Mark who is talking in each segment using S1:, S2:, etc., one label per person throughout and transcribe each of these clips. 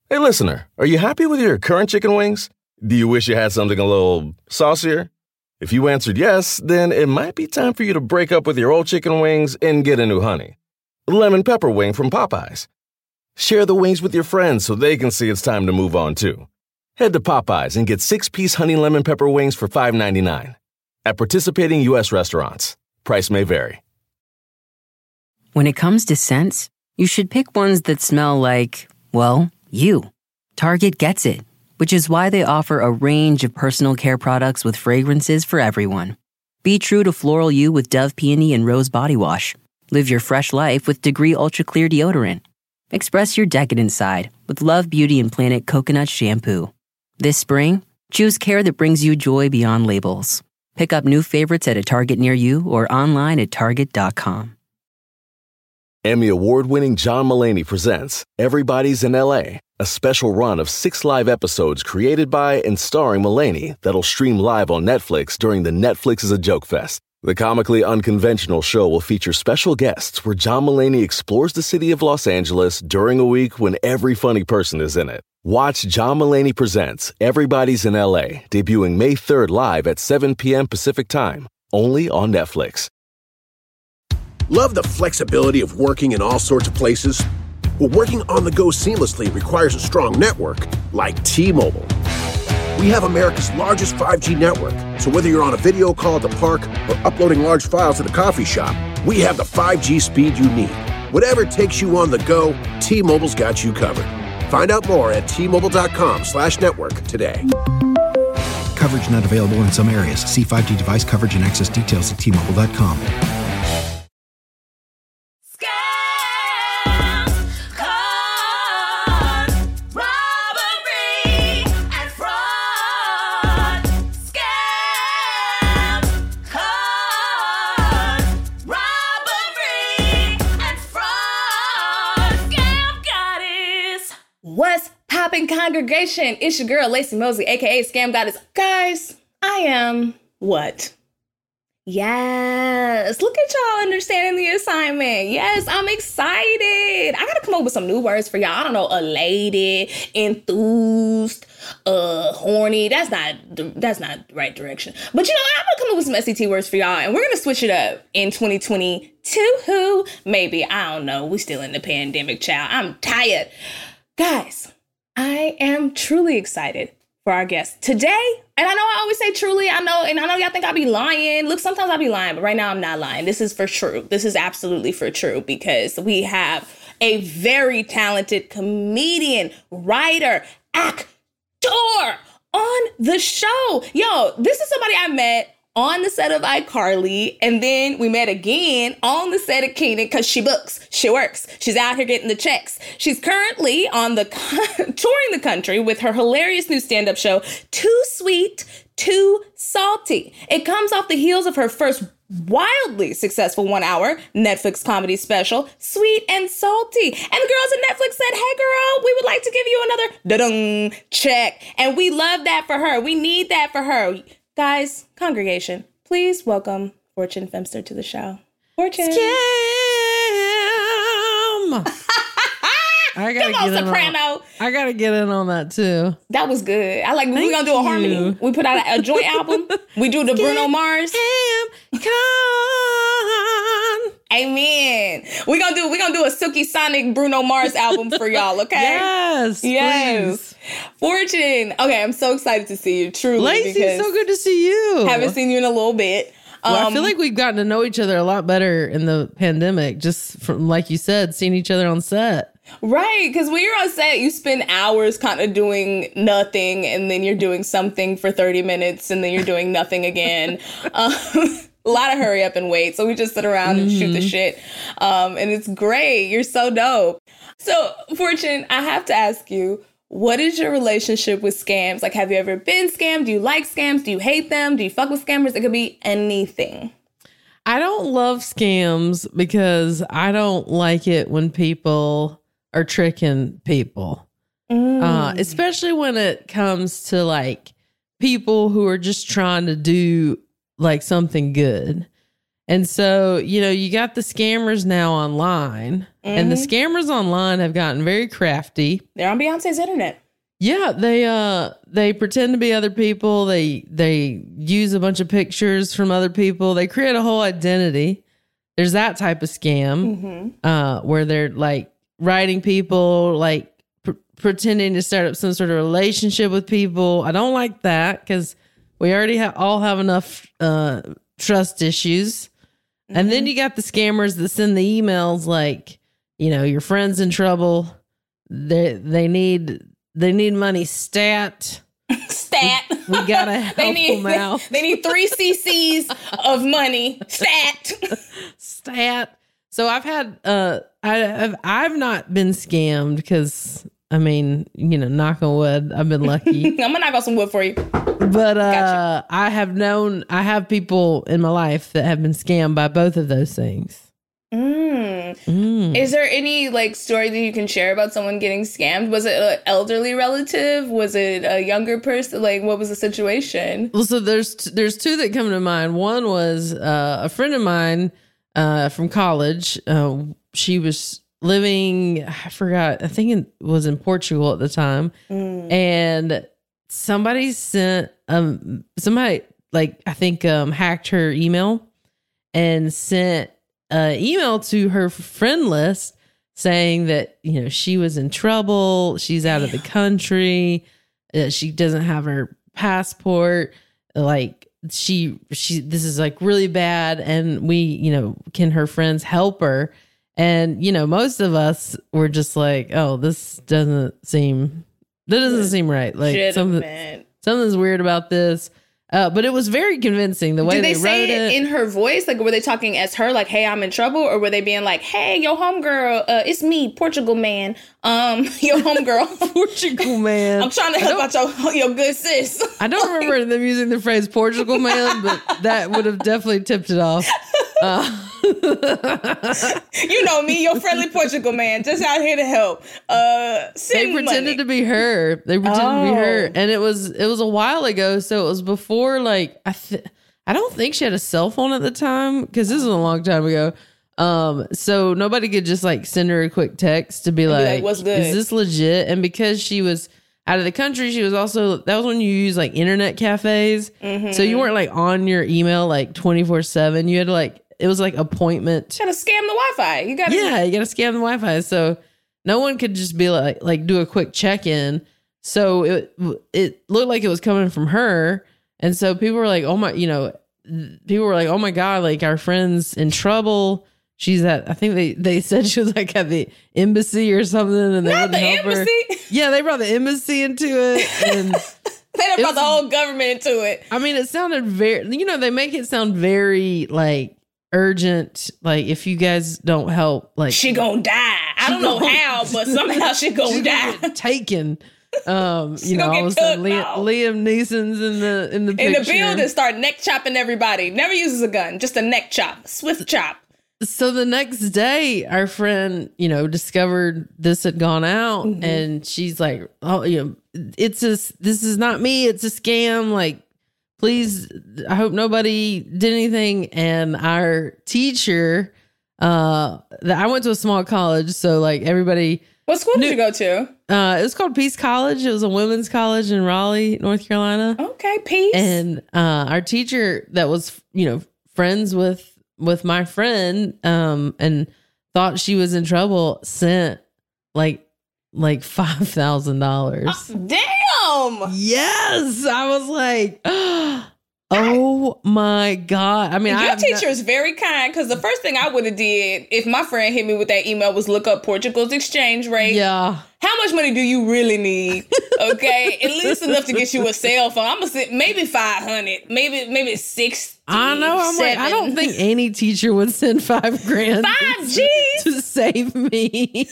S1: Hey, listener, are you happy with your current chicken wings? Do you wish you had something a little saucier? If you answered yes, then it might be time for you to break up with your old chicken wings and get a new honey. Lemon pepper wing from Popeyes. Share the wings with your friends so they can see it's time to move on too. Head to Popeyes and get 6-piece honey lemon pepper wings for $5.99. At participating U.S. restaurants. Price may vary.
S2: When it comes to scents, you should pick ones that smell like, well, you. Target gets it, which is why they offer a range of personal care products with fragrances for everyone. Be true to floral you with Dove Peony and Rose Body Wash. Live your fresh life with Degree Ultra Clear Deodorant. Express your decadent side with Love Beauty and Planet Coconut Shampoo. This spring, choose care that brings you joy beyond labels. Pick up new favorites at a Target near you or online at Target.com.
S1: Emmy award-winning John Mulaney presents Everybody's in L.A., a special run of 6 live episodes created by and starring Mulaney that'll stream live on Netflix during the Netflix is a Joke Fest. The comically unconventional show will feature special guests where John Mulaney explores the city of Los Angeles during a week when every funny person is in it. Watch John Mulaney Presents Everybody's in L.A., debuting May 3rd live at 7 p.m. Pacific Time, only on Netflix.
S3: Love the flexibility of working in all sorts of places? Well, working on the go seamlessly requires a strong network like T-Mobile. We have America's largest 5G network, so whether you're on a video call at the park or uploading large files at a coffee shop, we have the 5G speed you need. Whatever takes you on the go, T-Mobile's got you covered. Find out more at T-Mobile.com/network today.
S4: Coverage not available in some areas. See 5G device coverage and access details at T-Mobile.com.
S5: What's poppin', congregation? It's your girl, Lacey Mosley, aka Scam Goddess. Guys, I am what? Yes, look at y'all understanding the assignment. Yes, I'm excited. I gotta come up with some new words for y'all. I don't know, elated, enthused, horny. That's not the right direction. But you know, I'm gonna come up with some SET words for y'all, and we're gonna switch it up in 2022. Maybe, I don't know. We still in the pandemic, child. I'm tired. Guys, I am truly excited for our guest today. And I know I always say truly, I know y'all think I be lying. Look, sometimes I be lying, but right now I'm not lying. This is for true. This is absolutely for true because we have a very talented comedian, writer, actor on the show. Yo, this is somebody I met on the set of iCarly, and then we met again on the set of Kenan because she books, she works, she's out here getting the checks. She's currently on the touring the country with her hilarious new stand-up show, Too Sweet, Too Salty. It comes off the heels of her first wildly successful 1-hour Netflix comedy special, Sweet and Salty. And the girls at Netflix said, hey girl, we would like to give you another da-dung check. And we love that for her. We need that for her. Guys, congregation, please welcome Fortune Femster to the show. Fortune.
S6: Scam!
S5: Come on, soprano.
S6: I gotta get in on that too.
S5: That was good. I like. We're gonna do a harmony. We put out a joint album. We do the Bruno Mars.
S6: Come.
S5: Amen. We're gonna do a Silky Sonic Bruno Mars album for y'all. Okay.
S6: Yes. Please.
S5: Fortune. Okay, I'm so excited to see you. Truly,
S6: Lacey, so good to see you.
S5: Haven't seen you in a little bit.
S6: Well, I feel like we've gotten to know each other a lot better in the pandemic, just from, like you said, seeing each other on set.
S5: Right, because when you're on set, you spend hours kind of doing nothing, and then you're doing something for 30 minutes, and then you're doing nothing again. A lot of hurry up and wait. So we just sit around and shoot the shit. And it's great. You're so dope. So, Fortune, I have to ask you, what is your relationship with scams? Like, have you ever been scammed? Do you like scams? Do you hate them? Do you fuck with scammers? It could be anything.
S6: I don't love scams because I don't like it when people are tricking people. Especially when it comes to like people who are just trying to do like something good. And so, you know, you got the scammers now online And the scammers online have gotten very crafty.
S5: They're on Beyonce's internet.
S6: Yeah, they pretend to be other people. They use a bunch of pictures from other people. They create a whole identity. There's that type of scam where they're like writing people, like pretending to start up some sort of relationship with people. I don't like that because we already all have enough trust issues. And then you got the scammers that send the emails like, you know, your friend's in trouble. They need money stat. We gotta help them out.
S5: They need 3 cc's of money
S6: stat. So I've had I've not been scammed because I mean, you know, knock on wood, I've been lucky.
S5: I'm gonna knock on some wood for you.
S6: But gotcha. I have people in my life that have been scammed by both of those things.
S5: Is there any like story that you can share about someone getting scammed? Was it an elderly relative? Was it a younger person? Like, what was the situation?
S6: Well, so there's two that come to mind. One was a friend of mine from college. She was living, I forgot, I think it was in Portugal at the time, and somebody sent like I think hacked her email and sent email to her friend list saying that, you know, she was in trouble, she's out of the country, she doesn't have her passport, like she this is like really bad, and we, you know, can her friends help her? And, you know, most of us were just like, oh, this doesn't seem right, like something's weird about this. But it was very convincing the way they wrote it. Did they say
S5: it in her voice? Like, were they talking as her, like, hey, I'm in trouble? Or were they being like, hey, yo, homegirl, it's me, Portugal man. Yo, homegirl.
S6: Portugal man.
S5: I'm trying to help out your good sis.
S6: I don't remember them using the phrase Portugal man, but that would have definitely tipped it off.
S5: You know me, your friendly Portugal man, just out here to help.
S6: They pretended to be her. And it was a while ago, so it was before, like, I don't think she had a cell phone at the time because this is a long time ago. So nobody could just like send her a quick text to be like, what's good? Is this legit? And because she was out of the country, she was also, that was when you use like internet cafes. So you weren't like on your email like 24/7. You had to like, it was like appointment.
S5: You gotta scam the Wi-Fi. You gotta
S6: scam the Wi-Fi. So no one could just be like do a quick check-in. So it looked like it was coming from her. And so people were like, oh my God, like our friend's in trouble. She's at, I think they said she was like at the embassy or something, and they wouldn't help her. Yeah, they brought the embassy into it, and
S5: they brought the whole government into it.
S6: I mean, it sounded very, you know, they make it sound very like urgent. Like if you guys don't help, like
S5: she gonna die. I don't know how, but somehow she gonna die.
S6: Taken. You know, all of a sudden Liam Neeson's in the picture.
S5: In the building, start neck chopping everybody. Never uses a gun, just a neck chop, swift chop.
S6: So the next day, our friend, you know, discovered this had gone out, and she's like, "Oh, you know, this is not me. It's a scam. Like, please, I hope nobody did anything." And our teacher, I went to a small college, so like everybody.
S5: What school did you go to?
S6: It was called Peace College. It was a women's college in Raleigh, North Carolina.
S5: Okay, Peace.
S6: And our teacher that was, you know, friends with my friend, and thought she was in trouble, sent like $5,000.
S5: Damn.
S6: Yes, I was like, oh my God. I mean,
S5: your teacher is very kind, because the first thing I would have did if my friend hit me with that email was look up Portugal's exchange rate.
S6: Yeah.
S5: How much money do you really need? Okay, at least enough to get you a cell phone. I'm gonna say maybe 500, maybe 60.
S6: I know. I'm like, I don't think any teacher would send $5,000.
S5: 5 G's
S6: to save me.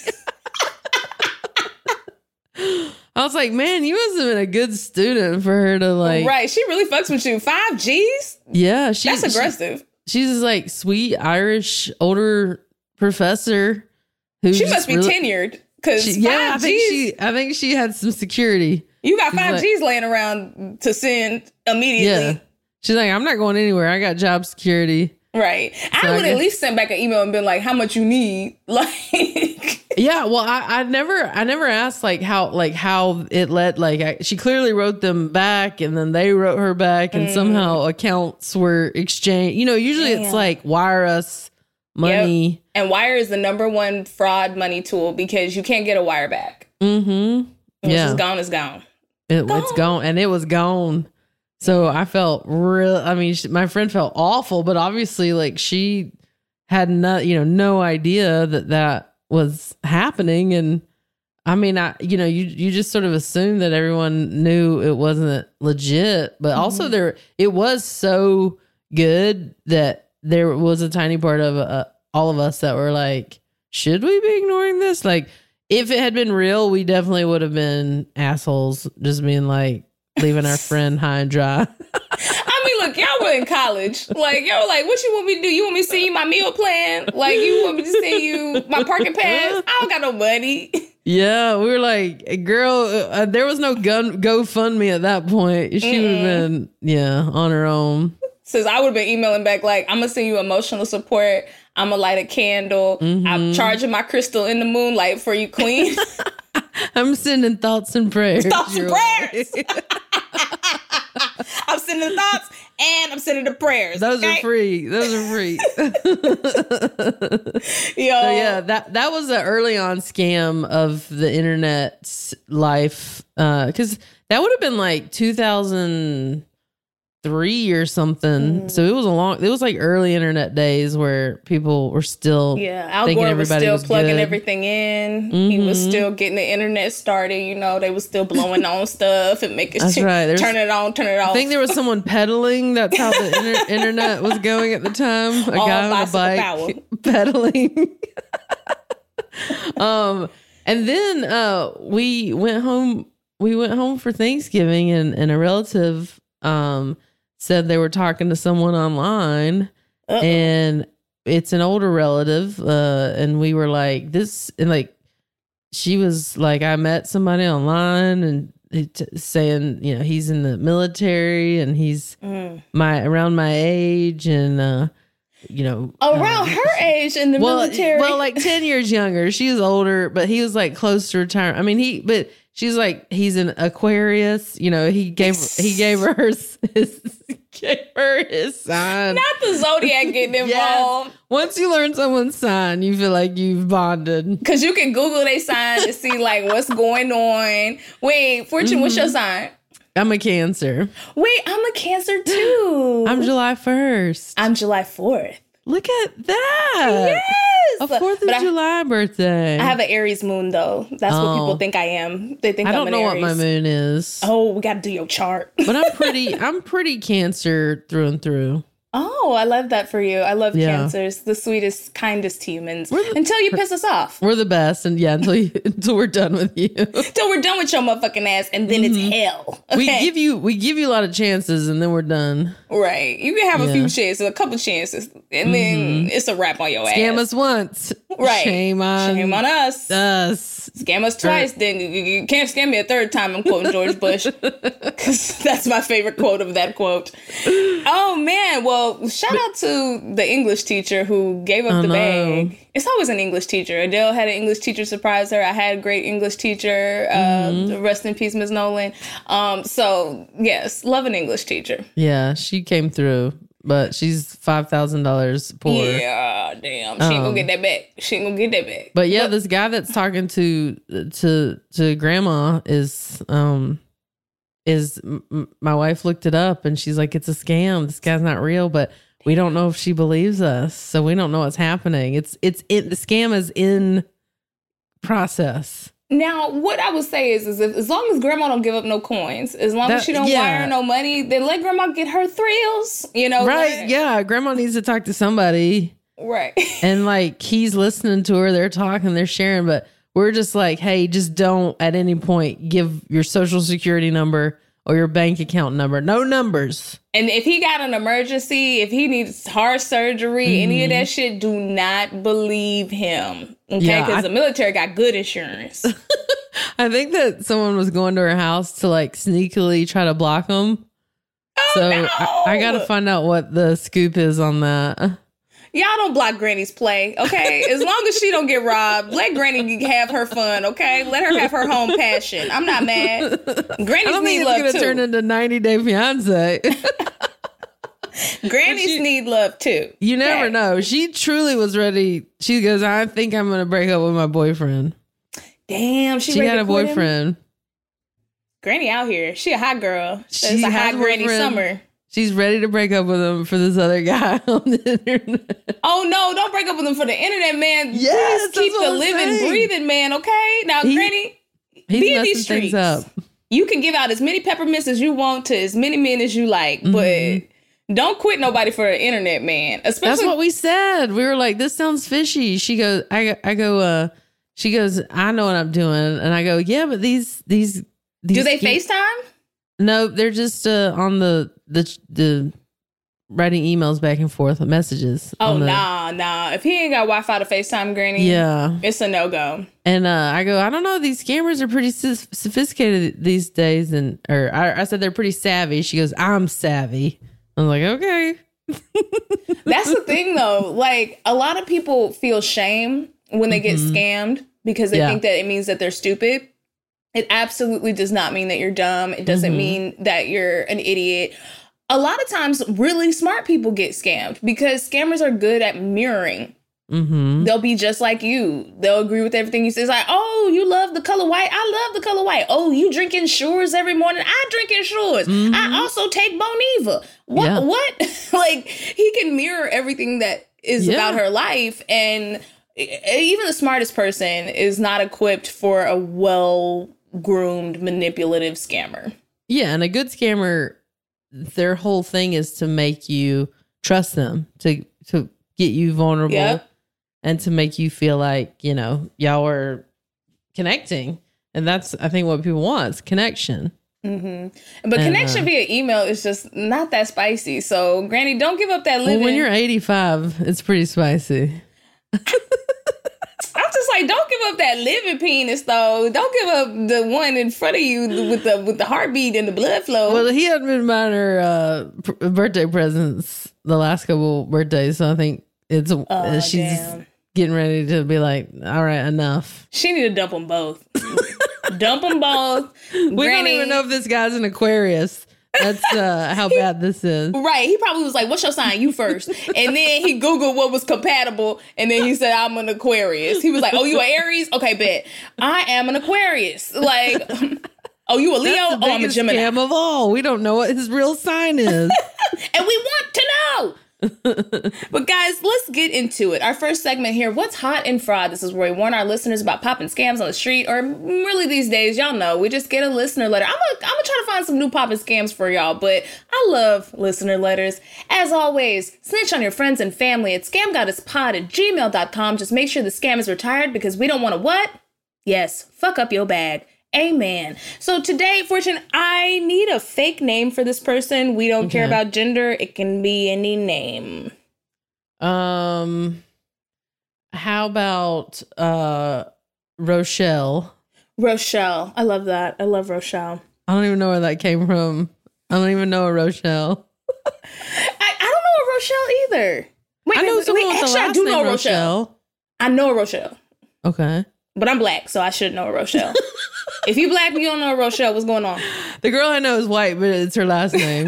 S6: I was like, man, you must have been a good student for her to like.
S5: Right, she really fucks with you. 5 G's?
S6: Yeah,
S5: that's aggressive.
S6: She's this like sweet Irish older professor who
S5: she must be tenured. Cause
S6: I think she had some security.
S5: You got 5 G's laying around to send immediately.
S6: Yeah. She's like, I'm not going anywhere. I got job security.
S5: Right. I would at least send back an email and been like, how much you need? Like,
S6: yeah. Well, I never asked how it let, she clearly wrote them back and then they wrote her back and somehow accounts were exchanged. You know, usually it's like wire us money.
S5: Yep. And wire is the number one fraud money tool because you can't get a wire back.
S6: Mm-hmm.
S5: Yeah. It's gone, it's gone.
S6: It's gone. And it was gone. So I felt my friend felt awful, but obviously like she had no idea that was happening. And I mean, you just sort of assume that everyone knew it wasn't legit, but also it was so good that there was a tiny part of all of us that were like, should we be ignoring this? Like if it had been real, we definitely would have been assholes just being like, leaving our friend high and dry.
S5: I mean, look, y'all were in college. Like, y'all were like, what you want me to do? You want me to send you my meal plan? Like, you want me to send you my parking pass? I don't got no money.
S6: Yeah, we were like, girl, there was no GoFundMe at that point. She would have been, on her own.
S5: Since I would have been emailing back like, I'm going to send you emotional support. I'm going to light a candle. I'm charging my crystal in the moonlight for you, queen.
S6: I'm sending thoughts and prayers.
S5: Thoughts and prayers. I'm sending the thoughts and I'm sending the prayers.
S6: Those are free. Yo. So yeah, that was an early on scam of the internet's life. Because that would have been like 2003 or something. So it was like early internet days where people were still
S5: Al Gore was still plugging everything in. He was still getting the internet started. You know, they was still blowing on stuff and making turn it on, turn it off.
S6: I think there was someone pedaling. That's how the internet was going at the time. A guy on a bike pedaling. And then we went home. We went home for Thanksgiving, and a relative said they were talking to someone online. And it's an older relative. And we were like, she was like, I met somebody online and saying, he's in the military and he's around my age and,
S5: around her age in the military.
S6: Well, like 10 years younger. She was older, but he was like close to retirement. I mean, but she's like, he's an Aquarius. He gave her his sign.
S5: Not the zodiac getting involved.
S6: Yes. Once you learn someone's sign, you feel like you've bonded.
S5: Because you can Google their sign to see like what's going on. Wait, Fortune, what's your sign?
S6: I'm a Cancer.
S5: Wait, I'm a Cancer too.
S6: I'm July 1st.
S5: I'm July 4th.
S6: Look at that.
S5: Yes.
S6: A 4th of July birthday.
S5: I have an Aries moon though. That's what people think I am. They think
S6: I
S5: I'm
S6: don't
S5: an
S6: know
S5: Aries.
S6: what my moon is.
S5: Oh, we got to do your chart.
S6: But I'm pretty Cancer through and through.
S5: Oh, I love that for you. I love Cancers, the sweetest, kindest humans. Until you piss us off.
S6: We're the best, and until we're done with you.
S5: Until we're done with your motherfucking ass, and then it's hell. Okay?
S6: We give you a lot of chances, and then we're done.
S5: Right. You can have a few chances, a couple chances, and then it's a wrap on your ass.
S6: Scam us once.
S5: Right.
S6: Shame on
S5: us. Scam us twice, then you can't scam me a third time. I'm quoting George Bush. Because that's my favorite quote of that quote. Oh, man. Well, shout out to the English teacher who gave up the bag. It's always an English teacher. Adele had an English teacher surprise her. I had a great English teacher. Rest in peace, Ms. Nolan. So, yes, love an English teacher.
S6: Yeah, she came through. But she's $5,000 poor.
S5: Yeah, damn. She ain't gonna get that back. She ain't gonna get that back.
S6: But yeah, this guy that's talking to grandma is my wife looked it up and she's like, it's a scam. This guy's not real, but we don't know if she believes us. So we don't know what's happening. The scam is in process.
S5: Now, what I would say is if, as long as grandma don't give up no coins, as long as she don't wire no money, then let grandma get her thrills,
S6: Right, yeah. Grandma needs to talk to somebody.
S5: Right.
S6: And like, he's listening to her, they're talking, they're sharing, but we're just like, hey, just don't at any point give your social security number or your bank account number. No numbers.
S5: And if he got an emergency, if he needs heart surgery, any of that shit, do not believe him. Okay? Because the military got good insurance.
S6: I think that someone was going to her house to like sneakily try to block him.
S5: Oh,
S6: so
S5: no.
S6: I got to find out what the scoop is on that.
S5: Y'all don't block Granny's play, okay? As long as she don't get robbed, let Granny have her fun, okay? Let her have her home passion. I'm not mad. Granny's need love too.
S6: It's going to turn into 90 Day Fiance.
S5: Grannies need love too.
S6: You never know. She truly was ready. She goes, I think I'm going to break up with my boyfriend.
S5: Damn, she
S6: had a boyfriend.
S5: Granny out here. She a hot girl. It's a hot Granny summer.
S6: She's ready to break up with him for this other guy on the internet.
S5: Oh, no, don't break up with him for the internet, man.
S6: Yes,
S5: please keep the living, breathing, man, okay? Now, Granny, be in these streets. Up. You can give out as many peppermints as you want to as many men as you like, but don't quit nobody for an internet, man. Especially,
S6: that's what we said. We were like, this sounds fishy. She goes, she goes, I know what I'm doing. And I go, yeah, but these do
S5: they FaceTime?
S6: No, they're just on the writing emails back and forth, messages.
S5: Oh, nah. If he ain't got Wi-Fi to FaceTime Granny, it's a no-go.
S6: And I go, I don't know. These scammers are pretty sophisticated these days. I said they're pretty savvy. She goes, I'm savvy. I'm like, okay.
S5: That's the thing, though. Like, a lot of people feel shame when they get scammed because they think that it means that they're stupid. It absolutely does not mean that you're dumb. It doesn't mean that you're an idiot. A lot of times, really smart people get scammed because scammers are good at mirroring. They'll be just like you. They'll agree with everything you say. It's like, oh, you love the color white. I love the color white. Oh, you drink Ensures every morning. I drink Ensures. I also take Boniva. What? Like, he can mirror everything that is about her life. And even the smartest person is not equipped for a well-groomed, manipulative scammer.
S6: Yeah, and a good scammer, their whole thing is to make you trust them, to get you vulnerable, and to make you feel like, you know, y'all are connecting. And that's, I think, what people want is connection.
S5: But connection via email is just not that spicy. So, Granny, don't give up that living.
S6: Well, when you're 85, it's pretty spicy.
S5: I'm just like, don't give up that living penis, though. Don't give up the one in front of you with the heartbeat and the blood flow.
S6: Well, he hadn't been buying her birthday presents the last couple birthdays, so I think she's getting ready to be like, all right, enough.
S5: She need to dump them both. Dump them both.
S6: We don't even know if this guy's an Aquarius. That's how bad this is.
S5: Right. He probably was like, what's your sign? You first. And then he Googled what was compatible. And then he said, I'm an Aquarius. He was like, oh, you an Aries? Okay, bet. I am an Aquarius. Like, oh, you a Leo?
S6: That's the
S5: I'm a Gemini.
S6: Scam of all. We don't know what his real sign is.
S5: And we want to know. But guys, let's get into it. Our first segment here, what's hot in fraud? This is where we warn our listeners about popping scams on the street, or really these days, y'all know, we just get a listener letter. I'm gonna try to find some new popping scams for y'all, but I love listener letters. As always, snitch on your friends and family at scamgoddesspod@gmail.com. Just make sure the scam is retired because we don't want to what? Yes, fuck up your bag. Amen. So today, Fortune, I need a fake name for this person. We don't care about gender. It can be any name.
S6: How about Rochelle?
S5: Rochelle. I love that. I love Rochelle.
S6: I don't even know where that came from. I don't even know a Rochelle.
S5: I don't know a Rochelle either. Wait,
S6: I know someone with the last
S5: I do know
S6: name
S5: Rochelle. I know a Rochelle.
S6: Okay.
S5: But I'm black, so I should know a Rochelle. If you black and you don't know a Rochelle, what's going on?
S6: The girl I know is white, but it's her last name.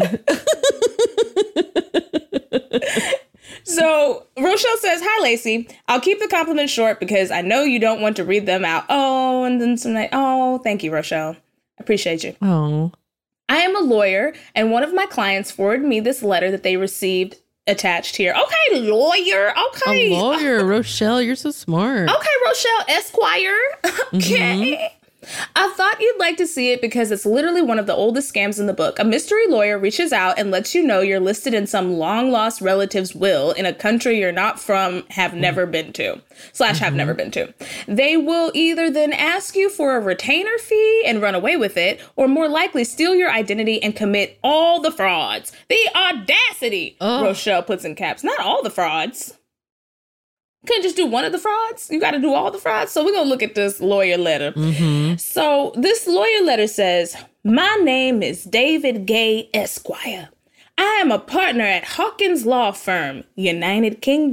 S5: So Rochelle says, hi, Lacey. I'll keep the compliments short because I know you don't want to read them out. Oh, and then some night. Oh, thank you, Rochelle. I appreciate you.
S6: Oh. I
S5: am a lawyer, and one of my clients forwarded me this letter that they received attached here. Okay, lawyer. Okay.
S6: A lawyer, Rochelle. You're so smart.
S5: Okay, Rochelle Esquire. Okay. I thought you'd like to see it because it's literally one of the oldest scams in the book. A mystery lawyer reaches out and lets you know you're listed in some long-lost relative's will in a country you're not from, have never been to, / have never been to. They will either then ask you for a retainer fee and run away with it, or more likely steal your identity and commit all the frauds. The audacity, Rochelle puts in caps. Not all the frauds. Couldn't just do one of the frauds. You got to do all the frauds. So we're going to look at this lawyer letter. So this lawyer letter says, my name is David Gay Esquire. I am a partner at Hawkins Law Firm, United Kingdom.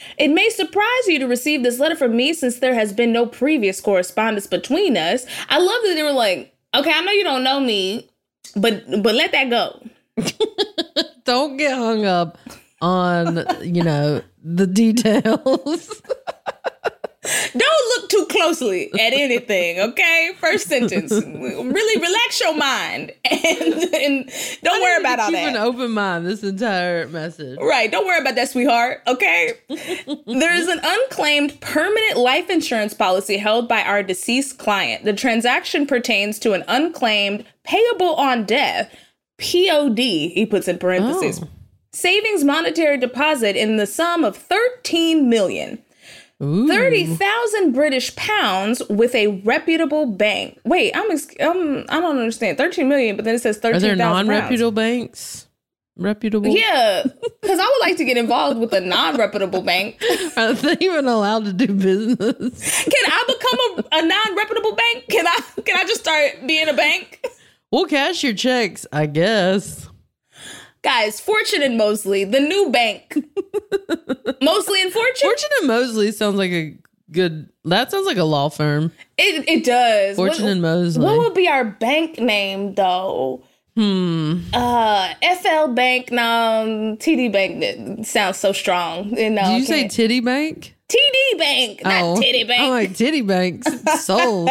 S5: It may surprise you to receive this letter from me since there has been no previous correspondence between us. I love that they were like, okay, I know you don't know me, but let that go.
S6: Don't get hung up on, the details.
S5: Don't look too closely at anything, okay? First sentence. Really relax your mind and don't worry about all that.
S6: Keep an open mind this entire message.
S5: Right. Don't worry about that, sweetheart, okay? There is an unclaimed permanent life insurance policy held by our deceased client. The transaction pertains to an unclaimed payable on death, POD, he puts in parentheses, savings monetary deposit in the sum of 13 million. 30,000 British pounds with a reputable bank. Wait, I don't understand. 13 million, but then it says 13,000
S6: Are there non-reputable banks? Reputable?
S5: Yeah, because I would like to get involved with a non-reputable bank.
S6: Are they even allowed to do business?
S5: Can I become a non-reputable bank? Can I just start being a bank?
S6: We'll cash your checks, I guess.
S5: Guys, Fortune and Mosley, the new bank. Mosley and Fortune?
S6: Fortune and Mosley sounds like that sounds like a law firm.
S5: It does.
S6: Fortune and Mosley.
S5: What would be our bank name, though? FL Bank, no, TD Bank sounds so strong.
S6: Did you say Titty Bank?
S5: TD Bank, not Titty Bank.
S6: I'm like, Titty Bank sold.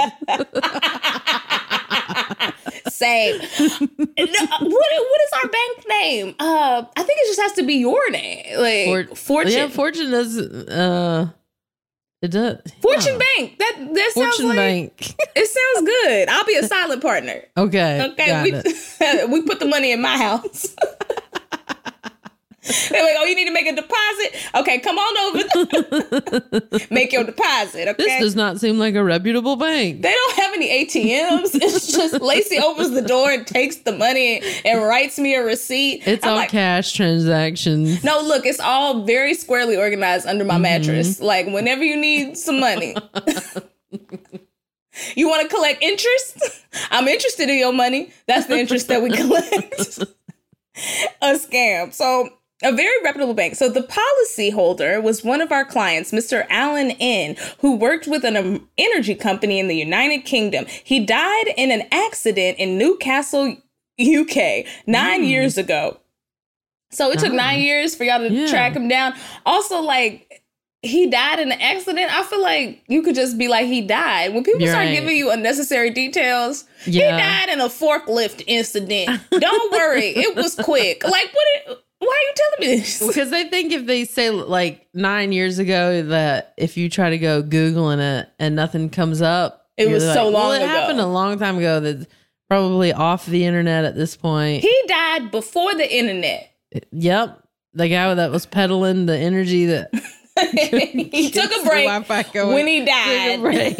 S5: Same. What is our bank name? I think it just has to be your name. Like Fortune.
S6: Yeah, Fortune does. It does.
S5: Fortune Bank. That sounds
S6: Fortune
S5: like
S6: Bank.
S5: It sounds good. I'll be a silent partner.
S6: Okay.
S5: We put the money in my house. They're like, oh, you need to make a deposit? Okay, come on over. Make your deposit, okay?
S6: This does not seem like a reputable bank.
S5: They don't have any ATMs. It's just Lacey opens the door and takes the money and writes me a receipt.
S6: It's all cash transactions.
S5: No, look, it's all very squarely organized under my mattress. Like, whenever you need some money. You want to collect interest? I'm interested in your money. That's the interest that we collect. A scam. So, a very reputable bank. So the policy holder was one of our clients, Mr. Alan N., who worked with an energy company in the United Kingdom. He died in an accident in Newcastle, UK, 9 years ago. So it took 9 years for y'all to track him down. Also, like, he died in an accident. I feel like you could just be like, he died. When people start giving you unnecessary details, he died in a forklift incident. Don't worry. It was quick. Like, why are you telling me this?
S6: Because they think if they say like 9 years ago that if you try to go Googling it and nothing comes up,
S5: it was so long ago.
S6: It happened a long time ago. That's probably off the internet at this point.
S5: He died before the internet.
S6: Yep. The guy that was peddling the energy that...
S5: He took a break when he died.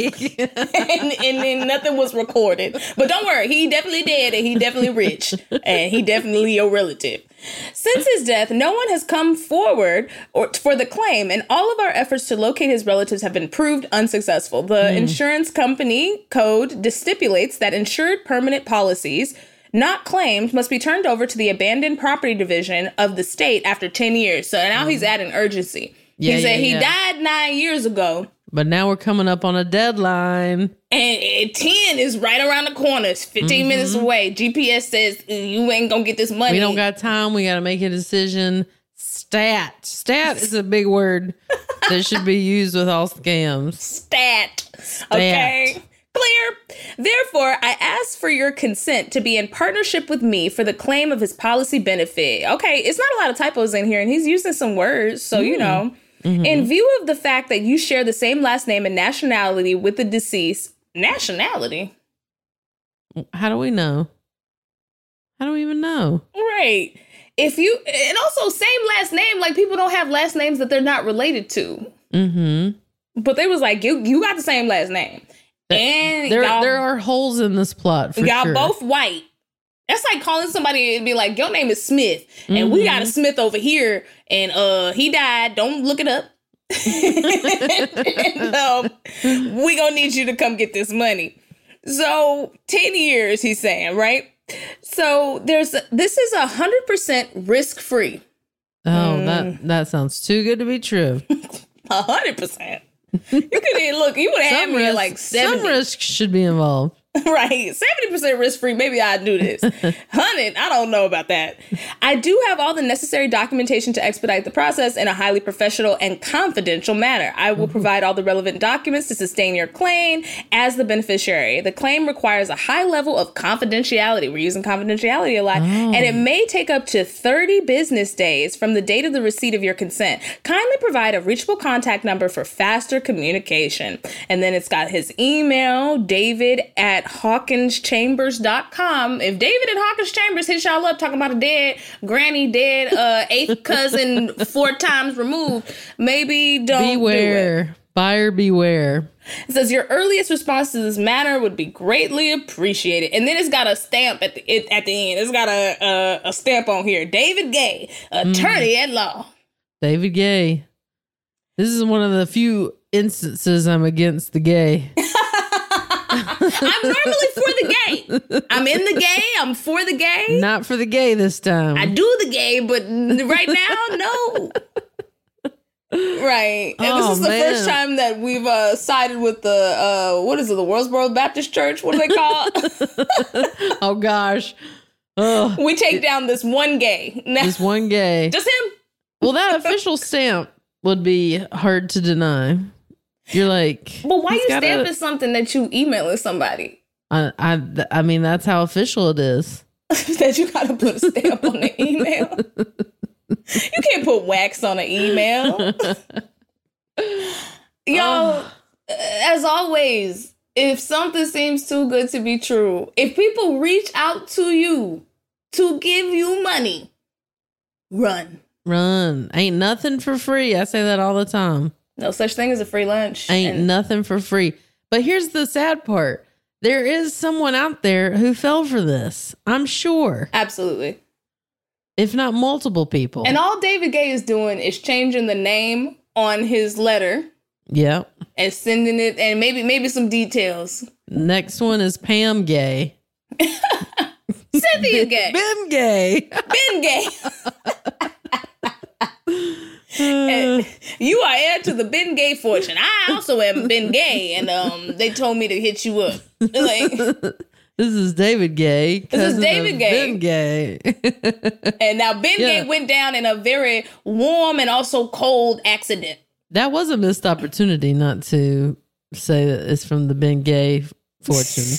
S5: and then nothing was recorded. But don't worry, he definitely dead and he definitely rich. And he definitely your relative. Since his death, no one has come forward for the claim, and all of our efforts to locate his relatives have been proved unsuccessful. The insurance company code stipulates that insured permanent policies not claimed must be turned over to the abandoned property division of the state after 10 years. So now he's adding urgency. He said he died 9 years ago.
S6: But now we're coming up on a deadline.
S5: And 10 is right around the corner. It's 15 minutes away. GPS says you ain't going to get this money.
S6: We don't got time. We got to make a decision. Stat is a big word that should be used with all scams.
S5: Stat. Okay. Clear. Therefore, I ask for your consent to be in partnership with me for the claim of his policy benefit. Okay, it's not a lot of typos in here, and he's using some words, so you know. In view of the fact that you share the same last name and nationality with the deceased, nationality?
S6: How do we know? How do we even know?
S5: Right. And also same last name, like people don't have last names that they're not related to. But they was like, you got the same last name. And
S6: there are holes in this plot for
S5: y'all
S6: sure.
S5: both white. That's like calling somebody and be like, your name is Smith, and we got a Smith over here, and he died. Don't look it up. And, we gonna need you to come get this money. So 10 years, he's saying, right? So this is 100% risk free.
S6: Oh, that sounds too good to be true.
S5: 100%. You could look. You would have had me at like 70.
S6: Some risk should be involved.
S5: Right. 70% risk free. Maybe I'd do this. 100. I don't know about that. I do have all the necessary documentation to expedite the process in a highly professional and confidential manner. I will provide all the relevant documents to sustain your claim as the beneficiary. The claim requires a high level of confidentiality. We're using confidentiality a lot. And it may take up to 30 business days from the date of the receipt of your consent. Kindly provide a reachable contact number for faster communication. And then it's got his email, David@HawkinsChambers.com. If David at Hawkins Chambers hits y'all up talking about a dead granny, dead eighth cousin 4 times removed, maybe don't
S6: beware.
S5: do it.
S6: Buyer beware.
S5: It says your earliest response to this matter would be greatly appreciated. And then it's got a stamp at the end. It's got a stamp on here. David Gay, attorney at law. David
S6: Gay. This is one of the few instances I'm against the gay.
S5: I'm normally for the gay. I'm in the gay. I'm for the gay.
S6: Not for the gay this time.
S5: I do the gay, but right now, no. Right. And this is the first time that we've sided with the, what is it, the Worldsboro Baptist Church? What do they call it?
S6: Oh, gosh.
S5: We take down this one gay.
S6: This one gay.
S5: Just him.
S6: Well, that official stamp would be hard to deny. You're like,
S5: well, why you stamping something that you emailing somebody?
S6: I mean, that's how official it is.
S5: That you got to put a stamp on the email. You can't put wax on an email. Y'all, as always, if something seems too good to be true, if people reach out to you to give you money, run.
S6: Run. Ain't nothing for free. I say that all the time.
S5: No such thing as a free lunch.
S6: Ain't nothing for free. But here's the sad part. There is someone out there who fell for this. I'm sure.
S5: Absolutely.
S6: If not multiple people.
S5: And all David Gay is doing is changing the name on his letter.
S6: Yep.
S5: And sending it, and maybe some details.
S6: Next one is Pam Gay.
S5: Cynthia Gay.
S6: Ben Gay.
S5: Ben Gay. And you are heir to the Ben Gay fortune. I also am Ben Gay, and they told me to hit you up. Like,
S6: this is David Gay.
S5: This is David Gay.
S6: Ben Gay.
S5: And now Ben Gay went down in a very warm and also cold accident.
S6: That was a missed opportunity not to say that it's from the Ben Gay fortune.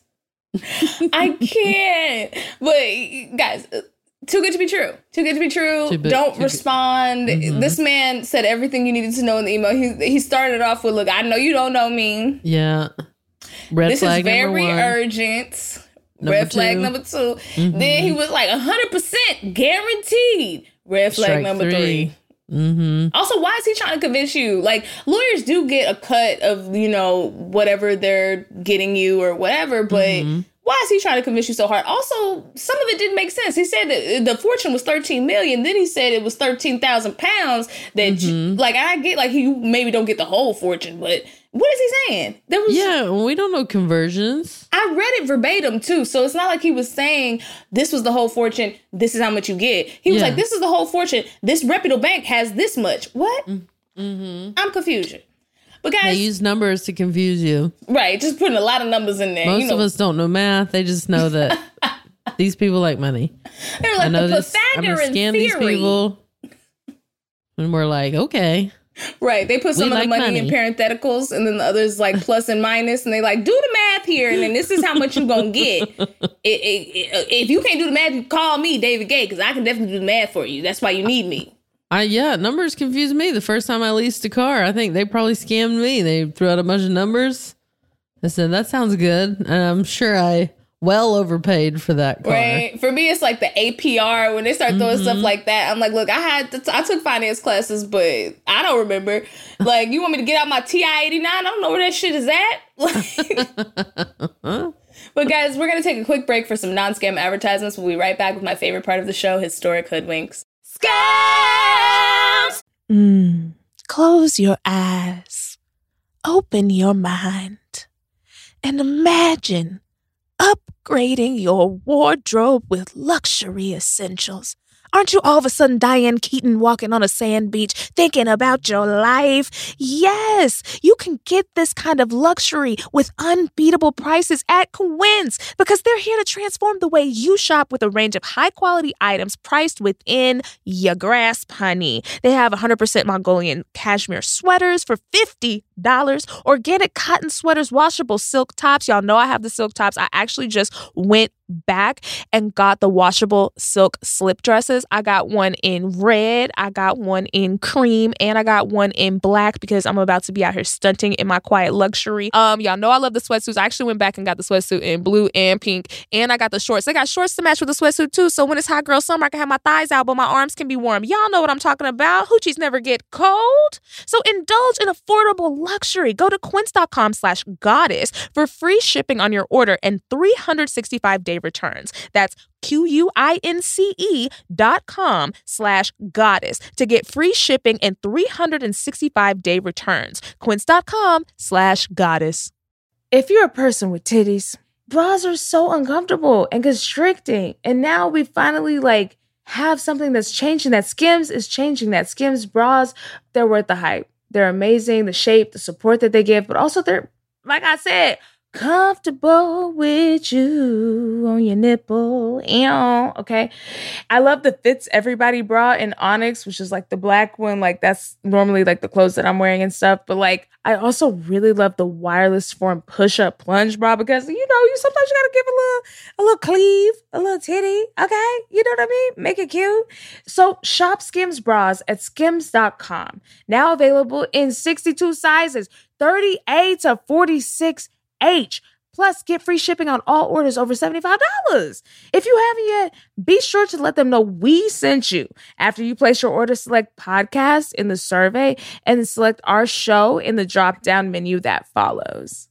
S5: I can't. But guys, too good to be true. Too good to be true. Don't respond. Mm-hmm. This man said everything you needed to know in the email. He started off with, look, I know you don't know me.
S6: Yeah.
S5: This is very urgent. Red flag number 2. Mm-hmm. Then he was like 100% guaranteed. Red flag
S6: Strike
S5: number 3.
S6: Mm-hmm.
S5: Also, why is he trying to convince you? Like, lawyers do get a cut of, whatever they're getting you or whatever, but why is he trying to convince you so hard? Also, some of it didn't make sense. He said that the fortune was $13 million. Then he said it was 13,000 pounds. That I get, like, you maybe don't get the whole fortune, but what is he saying?
S6: We don't know conversions.
S5: I read it verbatim too, so it's not like he was saying this was the whole fortune. This is how much you get. He was like, this is the whole fortune. This reputable bank has this much. What? Mm-hmm. I'm confused. But guys,
S6: they use numbers to confuse you.
S5: Right, just putting a lot of numbers in there.
S6: Most of us don't know math. They just know that these people like money.
S5: They're like, the Pythagorean theory.
S6: These people. And we're like, okay.
S5: Right. They put some of the money in parentheticals, and then the others like plus and minus, and they like, do the math here, and then this is how much you're going to get. If you can't do the math, call me, David Gay, because I can definitely do the math for you. That's why you need me.
S6: Numbers confused me. The first time I leased a car, I think they probably scammed me. They threw out a bunch of numbers. I said, that sounds good. And I'm sure I well overpaid for that car.
S5: Right. For me, it's like the APR. When they start throwing stuff like that, I'm like, look, I took finance classes, but I don't remember. Like, you want me to get out my TI-89? I don't know where that shit is at. But guys, we're going to take a quick break for some non-scam advertisements. We'll be right back with my favorite part of the show, Historic Hoodwinks. Scams!
S7: Close your eyes. Open your mind. And imagine upgrading your wardrobe with luxury essentials Aren't you all of a sudden Diane Keaton walking on a sand beach thinking about your life? Yes, you can get this kind of luxury with unbeatable prices at Quince because they're here to transform the way you shop with a range of high-quality items priced within your grasp, honey. They have 100% Mongolian cashmere sweaters for $50, organic cotton sweaters, washable silk tops. Y'all know I have the silk tops. I actually just went back and got the washable silk slip dresses. I got one in red, I got one in cream, and I got one in black because I'm about to be out here stunting in my quiet luxury. Y'all know I love the sweatsuits. I actually went back and got the sweatsuit in blue and pink, and I got the shorts. They got shorts to match with the sweatsuit too, so when it's hot girl summer, I can have my thighs out, but my arms can be warm. Y'all know what I'm talking about. Hoochies never get cold. So indulge in affordable luxury. Go to quince.com/goddess for free shipping on your order and 365-day returns. That's QUINCE.com/goddess to get free shipping and 365-day returns. Quince.com/goddess.
S8: If you're a person with titties, bras are so uncomfortable and constricting. And now we finally have something that's changing. That Skims is changing that. Skims bras, they're worth the hype. They're amazing, the shape, the support that they give, but also they're, like I said, comfortable with you on your nipple. Okay. I love the Fits Everybody bra in Onyx, which is the black one. That's normally the clothes that I'm wearing and stuff. But I also really love the Wireless Form push-up plunge bra because, you sometimes you gotta give a little cleave, a little titty. Okay. You know what I mean? Make it cute. So shop Skims bras at skims.com. Now available in 62 sizes, 30A to 46H. Plus, get free shipping on all orders over $75. If you haven't yet, be sure to let them know we sent you. After you place your order, select podcast in the survey and then select our show in the drop-down menu that follows.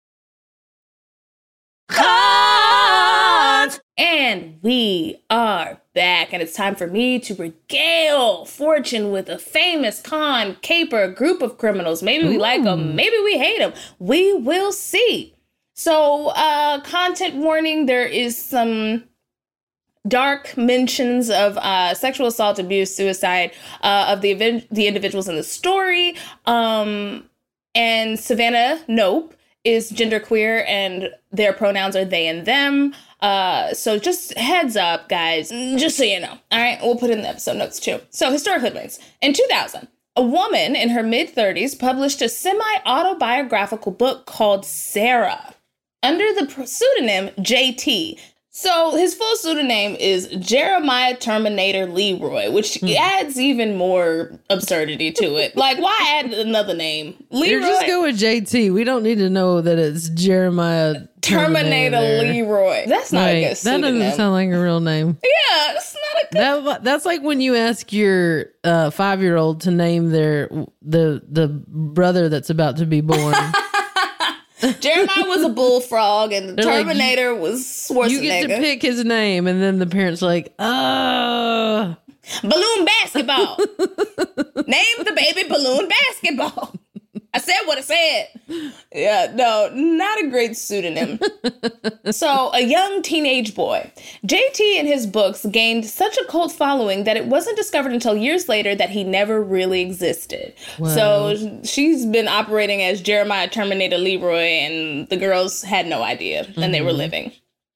S5: Cut! And we are back, and it's time for me to regale Fortune with a famous con, caper, group of criminals. Maybe we like them, maybe we hate them. We will see. So, content warning, there is some dark mentions of sexual assault, abuse, suicide of the individuals in the story. And Savannah Nope is genderqueer, and their pronouns are they and them. So just heads up, guys, just so you know. All right, we'll put in the episode notes too. So Historic Hoodwinks. In 2000, a woman in her mid-30s published a semi-autobiographical book called Sarah under the pseudonym JT. So his full pseudonym is Jeremiah Terminator Leroy, which adds even more absurdity to it. Why add another name? Leroy.
S6: Just go with JT. We don't need to know that it's Jeremiah
S5: Terminator Leroy. That's not a good pseudonym.
S6: That doesn't sound like a real name.
S5: Yeah, that's not a good.
S6: That's like when you ask your 5-year-old to name the brother that's about to be born.
S5: Jeremiah was a bullfrog and the Terminator was Schwarzenegger.
S6: You get to pick his name, and then the parents are like,
S5: balloon basketball. Name the baby balloon basketball. I said what I said. Yeah, no, not a great pseudonym. So, a young teenage boy. JT in his books gained such a cult following that it wasn't discovered until years later that he never really existed. Wow. So, she's been operating as Jeremiah Terminator Leroy, and the girls had no idea, and they were living.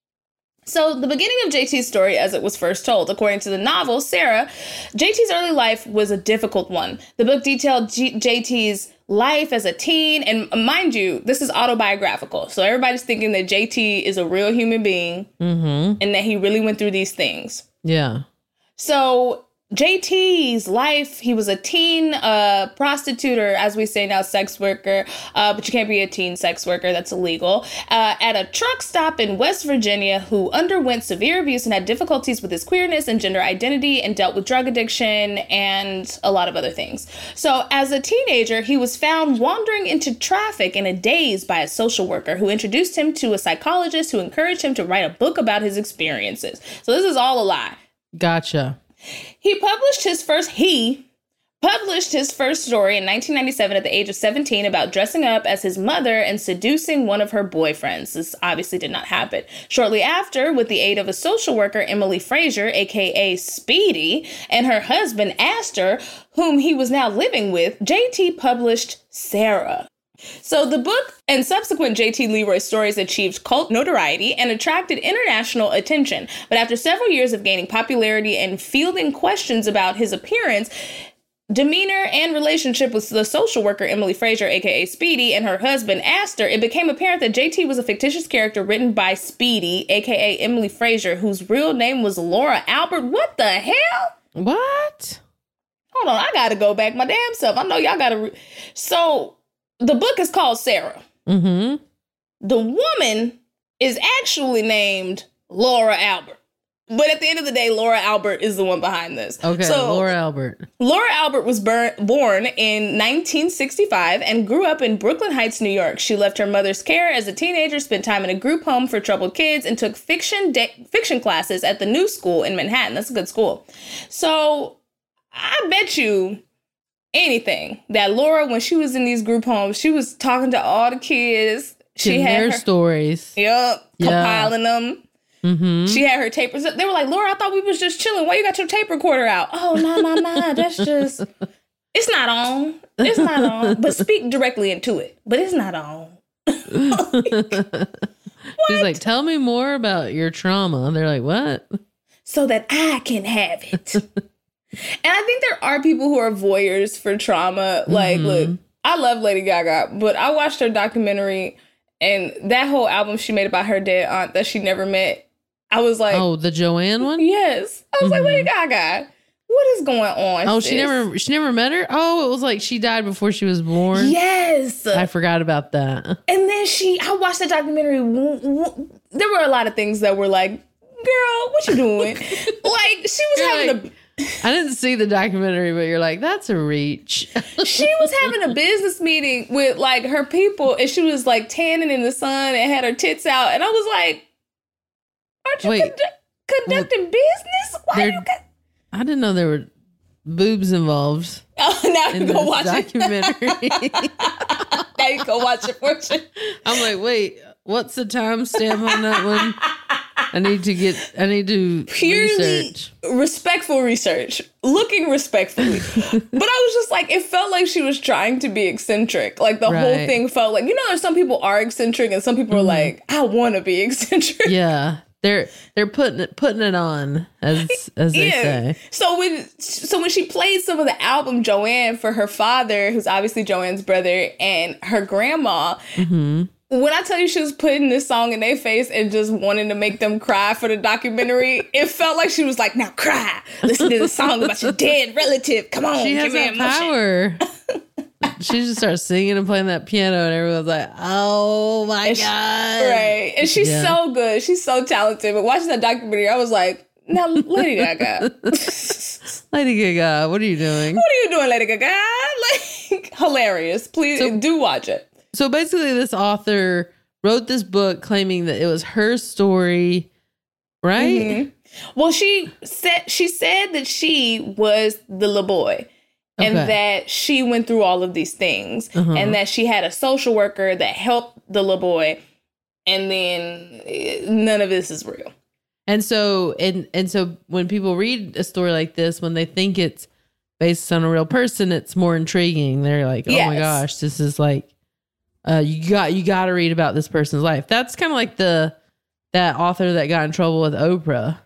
S5: So the beginning of JT's story as it was first told, according to the novel, Sarah, JT's early life was a difficult one. The book detailed JT's life as a teen, and mind you, this is autobiographical. So everybody's thinking that JT is a real human being and that he really went through these things.
S6: Yeah.
S5: So JT's life, he was a teen prostitute, or as we say now, sex worker, but you can't be a teen sex worker, that's illegal, at a truck stop in West Virginia, who underwent severe abuse and had difficulties with his queerness and gender identity and dealt with drug addiction and a lot of other things. So as a teenager, he was found wandering into traffic in a daze by a social worker who introduced him to a psychologist who encouraged him to write a book about his experiences. So this is all a lie.
S6: Gotcha.
S5: He published his first published his first story in 1997 at the age of 17 about dressing up as his mother and seducing one of her boyfriends. This obviously did not happen. Shortly after, with the aid of a social worker, Emily Fraser, aka Speedy, and her husband, Astor, whom he was now living with, JT published Sarah. So the book and subsequent J.T. Leroy stories achieved cult notoriety and attracted international attention. But after several years of gaining popularity and fielding questions about his appearance, demeanor, and relationship with the social worker Emily Fraser, aka Speedy, and her husband Astor, it became apparent that JT was a fictitious character written by Speedy, aka Emily Fraser, whose real name was Laura Albert. What the hell?
S6: What?
S5: Hold on, I gotta go back my damn self. I know y'all gotta. So the book is called Sarah.
S6: Mm-hmm.
S5: The woman is actually named Laura Albert. But at the end of the day, Laura Albert is the one behind this.
S6: Okay,
S5: so,
S6: Laura Albert.
S5: Laura Albert was born in 1965 and grew up in Brooklyn Heights, New York. She left her mother's care as a teenager, spent time in a group home for troubled kids, and took fiction classes at the New School in Manhattan. That's a good school. So I bet you anything that Laura, when she was in these group homes, she was talking to all the kids. She had
S6: their stories.
S5: Yep, compiling them.
S6: Mm-hmm.
S5: She had her tape. They were like, Laura, I thought we was just chilling. Why you got your tape recorder out? Oh, no. That's just, it's not on. It's not on. But speak directly into it. But it's not on.
S6: She's like, tell me more about your trauma. They're like, what?
S5: So that I can have it. And I think there are people who are voyeurs for trauma. Like, look, I love Lady Gaga, but I watched her documentary and that whole album she made about her dead aunt that she never met. I was like,
S6: oh, the Joanne one?
S5: Yes. I was like, Lady Gaga, what is going on?
S6: Oh, she never met her? Oh, it was like she died before she was born.
S5: Yes.
S6: I forgot about that.
S5: And then I watched the documentary. There were a lot of things that were like, girl, what you doing? Like, she was having
S6: I didn't see the documentary, but you're like, that's a reach.
S5: She was having a business meeting with like her people and she was like tanning in the sun and had her tits out. And I was like, aren't you conducting business? Why are you
S6: I didn't know there were boobs involved.
S5: Oh, now you go watch
S6: documentary.
S5: Now you go watch it for you.
S6: I'm like, wait, what's the timestamp on that one? I need to research.
S5: Respectful research. Looking respectfully. But I was just like, it felt like she was trying to be eccentric. Like the whole thing felt like, there's some people are eccentric and some people are like, I want to be eccentric.
S6: Yeah. They're putting it on, as they say.
S5: So when she played some of the album Joanne for her father, who's obviously Joanne's brother, and her grandma, when I tell you she was putting this song in their face and just wanting to make them cry for the documentary, it felt like she was like, now cry. Listen to the song about your dead relative. Come on,
S6: she has that power. She just starts singing and playing that piano and everyone's like, oh my God.
S5: Right. And she's so good. She's so talented. But watching that documentary, I was like, now, Lady Gaga.
S6: Lady Gaga, what are you doing?
S5: What are you doing, Lady Gaga? Like, hilarious. Please do watch it.
S6: So basically this author wrote this book claiming that it was her story, right?
S5: Mm-hmm. Well, she said that she was the little boy. And that she went through all of these things and that she had a social worker that helped the little boy. And then none of this is real.
S6: And so when people read a story like this, when they think it's based on a real person, it's more intriguing. They're like, oh my gosh, this is like, you got to read about this person's life. That's kind of like that author that got in trouble with Oprah.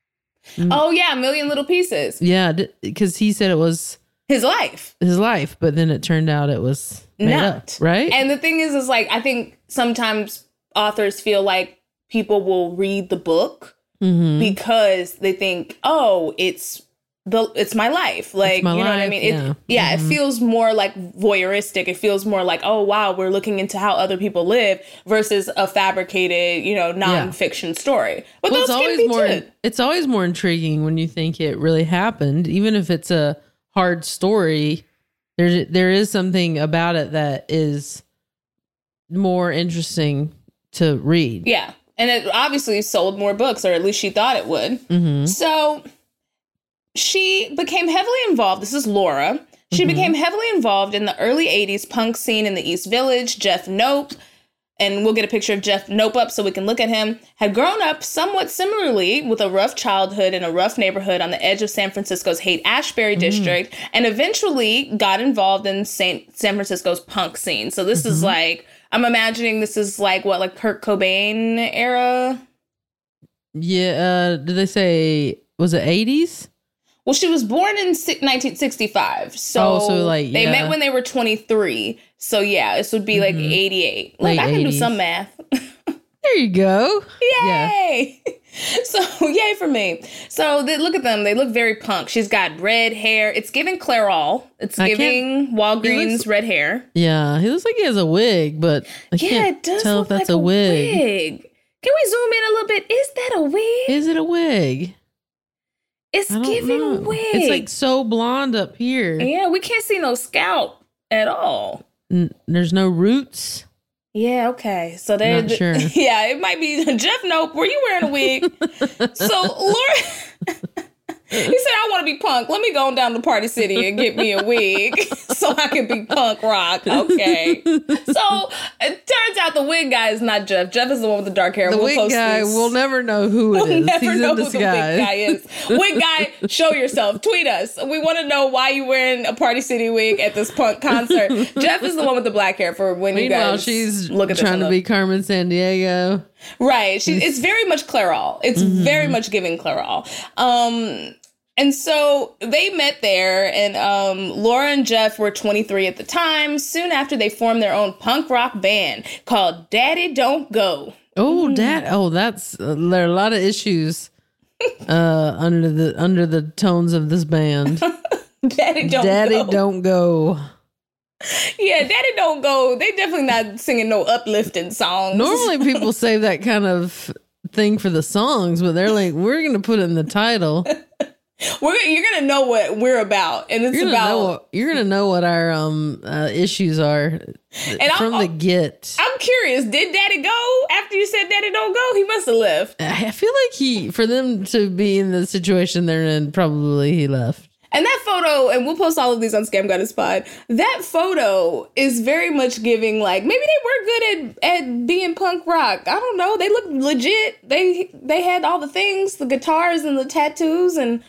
S5: Oh yeah, A Million Little Pieces.
S6: Yeah, because he said it was
S5: his life,
S6: but then it turned out it was made up, right?
S5: And the thing is like, I think sometimes authors feel like people will read the book because they think, oh, it's my life. Like,
S6: my
S5: you know
S6: life,
S5: what I mean? It feels more like voyeuristic. It feels more like, oh, wow, we're looking into how other people live versus a fabricated, nonfiction story. But those can be too.
S6: It's always more intriguing when you think it really happened, even if it's a hard story. There is something about it that is more interesting to read.
S5: Yeah. And it obviously sold more books, or at least she thought it would. So she became heavily involved. This is Laura. She became heavily involved in the early 80s punk scene in the East Village. Jeff Nope, and we'll get a picture of Jeff Nope up so we can look at him, had grown up somewhat similarly with a rough childhood in a rough neighborhood on the edge of San Francisco's Haight-Ashbury district, and eventually got involved in San Francisco's punk scene. So this is like, I'm imagining this is like what, like Kurt Cobain era?
S6: Yeah. Did they say, was it 80s?
S5: Well, she was born in 1965. So,
S6: like,
S5: they met when they were 23. So, yeah, this would be like 88. Look, I can do some math.
S6: There you go.
S5: Yay! Yeah. So, yay for me. So, look at them. They look very punk. She's got red hair. It's giving Clairol. It's giving Walgreens red hair.
S6: Yeah, he looks like he has a wig, but I can't tell if that's like a wig.
S5: Can we zoom in a little bit? Is that a wig?
S6: Is it a wig?
S5: It's giving wig.
S6: It's like so blonde up here.
S5: Yeah, we can't see no scalp at all.
S6: There's no roots.
S5: Yeah, okay. So they're
S6: not sure.
S5: Yeah, it might be Jeff Nope. Were you wearing a wig? So Laura, he said, I want to be punk. Let me go down to Party City and get me a wig so I can be punk rock. Okay. So it turns out the wig guy is not Jeff. Jeff is the one with the dark hair.
S6: The wig guy, we'll never know who it is.
S5: Never
S6: He's
S5: know
S6: in
S5: who the wig guy is. Wig guy, show yourself. Tweet us. We want to know why you're wearing a Party City wig at this punk concert. Jeff is the one with the black hair for when you guys
S6: she's
S5: look at
S6: trying to be Carmen Sandiego.
S5: Right. It's very much Clairol. It's very much giving Clairol. And so they met there, and Laura and Jeff were 23 at the time. Soon after, they formed their own punk rock band called Daddy Don't Go.
S6: Oh, that's there are a lot of issues under the tones of this band.
S5: Daddy
S6: Don't Go.
S5: Yeah, Daddy Don't Go. They definitely not singing no uplifting songs.
S6: Normally, people save that kind of thing for the songs, but they're like, we're going to put it in the title.
S5: You're gonna know what we're about, and it's
S6: you're gonna know what our issues are from the get.
S5: I'm curious. Did Daddy go after you said Daddy Don't Go? He must have left.
S6: I feel like for them to be in the situation they're in, probably he left.
S5: And that photo, and we'll post all of these on Scam Goddess Pod. That photo is very much giving like maybe they were good at being punk rock. I don't know. They look legit. They had all the things, the guitars and the tattoos and.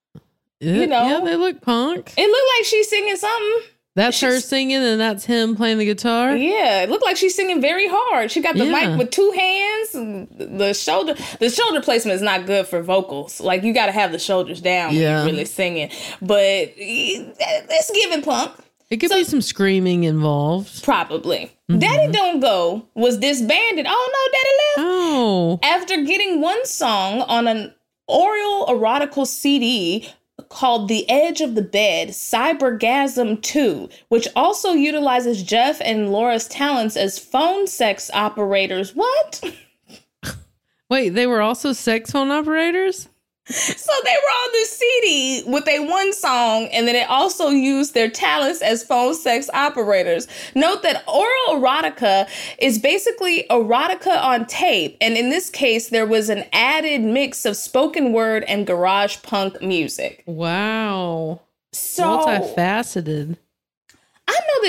S6: Yeah, they look punk.
S5: It looked like she's singing something.
S6: That's her singing and that's him playing the guitar? Yeah,
S5: it looked like she's singing very hard. She got the mic with two hands. The shoulder placement is not good for vocals. Like, you got to have the shoulders down when you're really singing. But it's giving punk.
S6: It could be some screaming involved.
S5: Probably. Mm-hmm. Daddy Don't Go was disbanded. Oh, no, Daddy left.
S6: Oh.
S5: After getting one song on an oral erotical CD called The Edge of the Bed, Cybergasm 2, which also utilizes Jeff and Laura's talents as phone sex operators. What?
S6: Wait, they were also sex phone operators?
S5: So they were on the CD with a one song, and then it also used their talents as phone sex operators. Note that oral erotica is basically erotica on tape, and in this case, there was an added mix of spoken word and garage punk music.
S6: Wow.
S5: So
S6: multifaceted.
S5: I know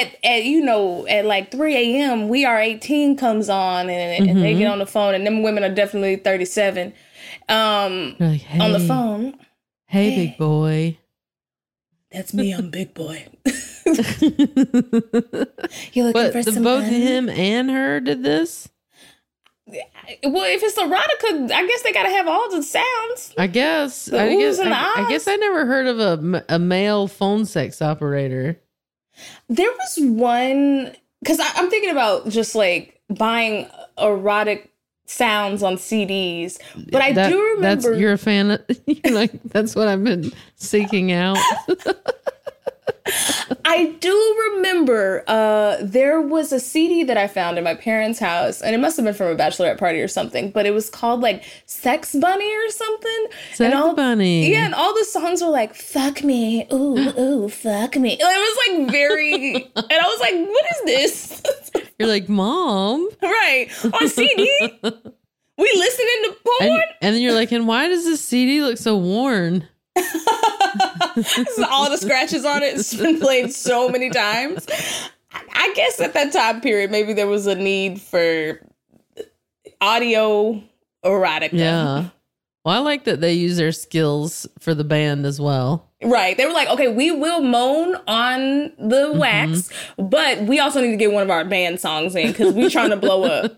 S5: that at like 3 a.m., We Are 18 comes on, and they get on the phone, and them women are definitely 37.
S6: Like, hey,
S5: on the phone.
S6: Hey, big boy.
S5: That's me, I'm big boy. You're looking for some
S6: both him and her did this?
S5: Well, if it's erotica, I guess they gotta have all the sounds.
S6: I guess. I guess I never heard of a male phone sex operator.
S5: There was one, because I'm thinking about just like buying erotic sounds on CDs, but I do remember
S6: you're a fan of, you're like, that's what I've been seeking out.
S5: I do remember there was a CD that I found in my parents' house, and it must have been from a bachelorette party or something, but it was called like Sex Bunny or something.
S6: Bunny.
S5: Yeah, and all the songs were like, fuck me, ooh, fuck me. It was like very, and I was like, what is this?
S6: You're like, Mom.
S5: Right, on CD? We listening to porn?
S6: And then you're like, and why does this CD look so worn?
S5: This is all the scratches on it. It's been played so many times. I guess at that time period, maybe there was a need for audio erotica.
S6: Yeah. Well, I like that they use their skills for the band as well.
S5: Right. They were like, okay, we will moan on the wax, but we also need to get one of our band songs in because we're trying to blow up.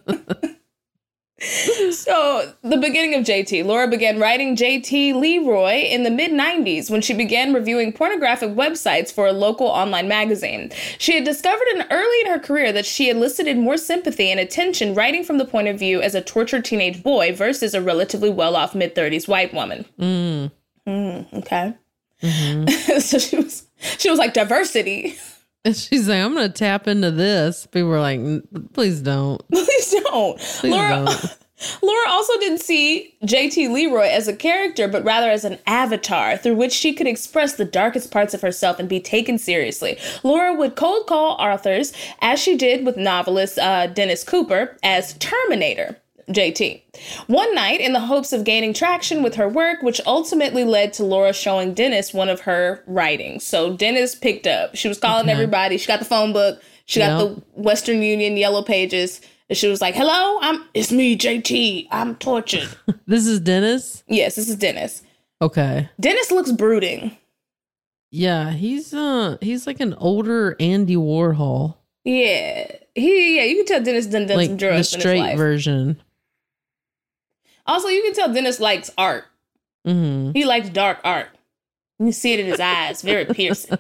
S5: So, the beginning of JT. Laura began writing JT Leroy in the mid-90s when she began reviewing pornographic websites for a local online magazine. She had discovered early in her career that she elicited more sympathy and attention writing from the point of view as a tortured teenage boy versus a relatively well-off mid-30s white woman. Okay. Mm-hmm. So she was like, diversity.
S6: And she's like, I'm going to tap into this. People were like, please don't.
S5: Please don't.
S6: Please don't.
S5: Laura also didn't see JT Leroy as a character, but rather as an avatar through which she could express the darkest parts of herself and be taken seriously. Laura would cold call authors, as she did with novelist Dennis Cooper, as Terminator JT. One night, in the hopes of gaining traction with her work, which ultimately led to Laura showing Dennis one of her writings. So Dennis picked up. She was calling everybody. She got the phone book. She got the Western Union Yellow Pages. And she was like, hello, it's me, JT. I'm tortured.
S6: This is Dennis?
S5: Yes, this is Dennis.
S6: Okay.
S5: Dennis looks brooding.
S6: Yeah, he's like an older Andy Warhol.
S5: Yeah. You can tell Dennis done
S6: like
S5: some drugs
S6: the
S5: in his
S6: straight
S5: life.
S6: version.
S5: Also, you can tell Dennis likes art.
S6: Mm-hmm.
S5: He likes dark art. You can see it in his eyes. Very piercing.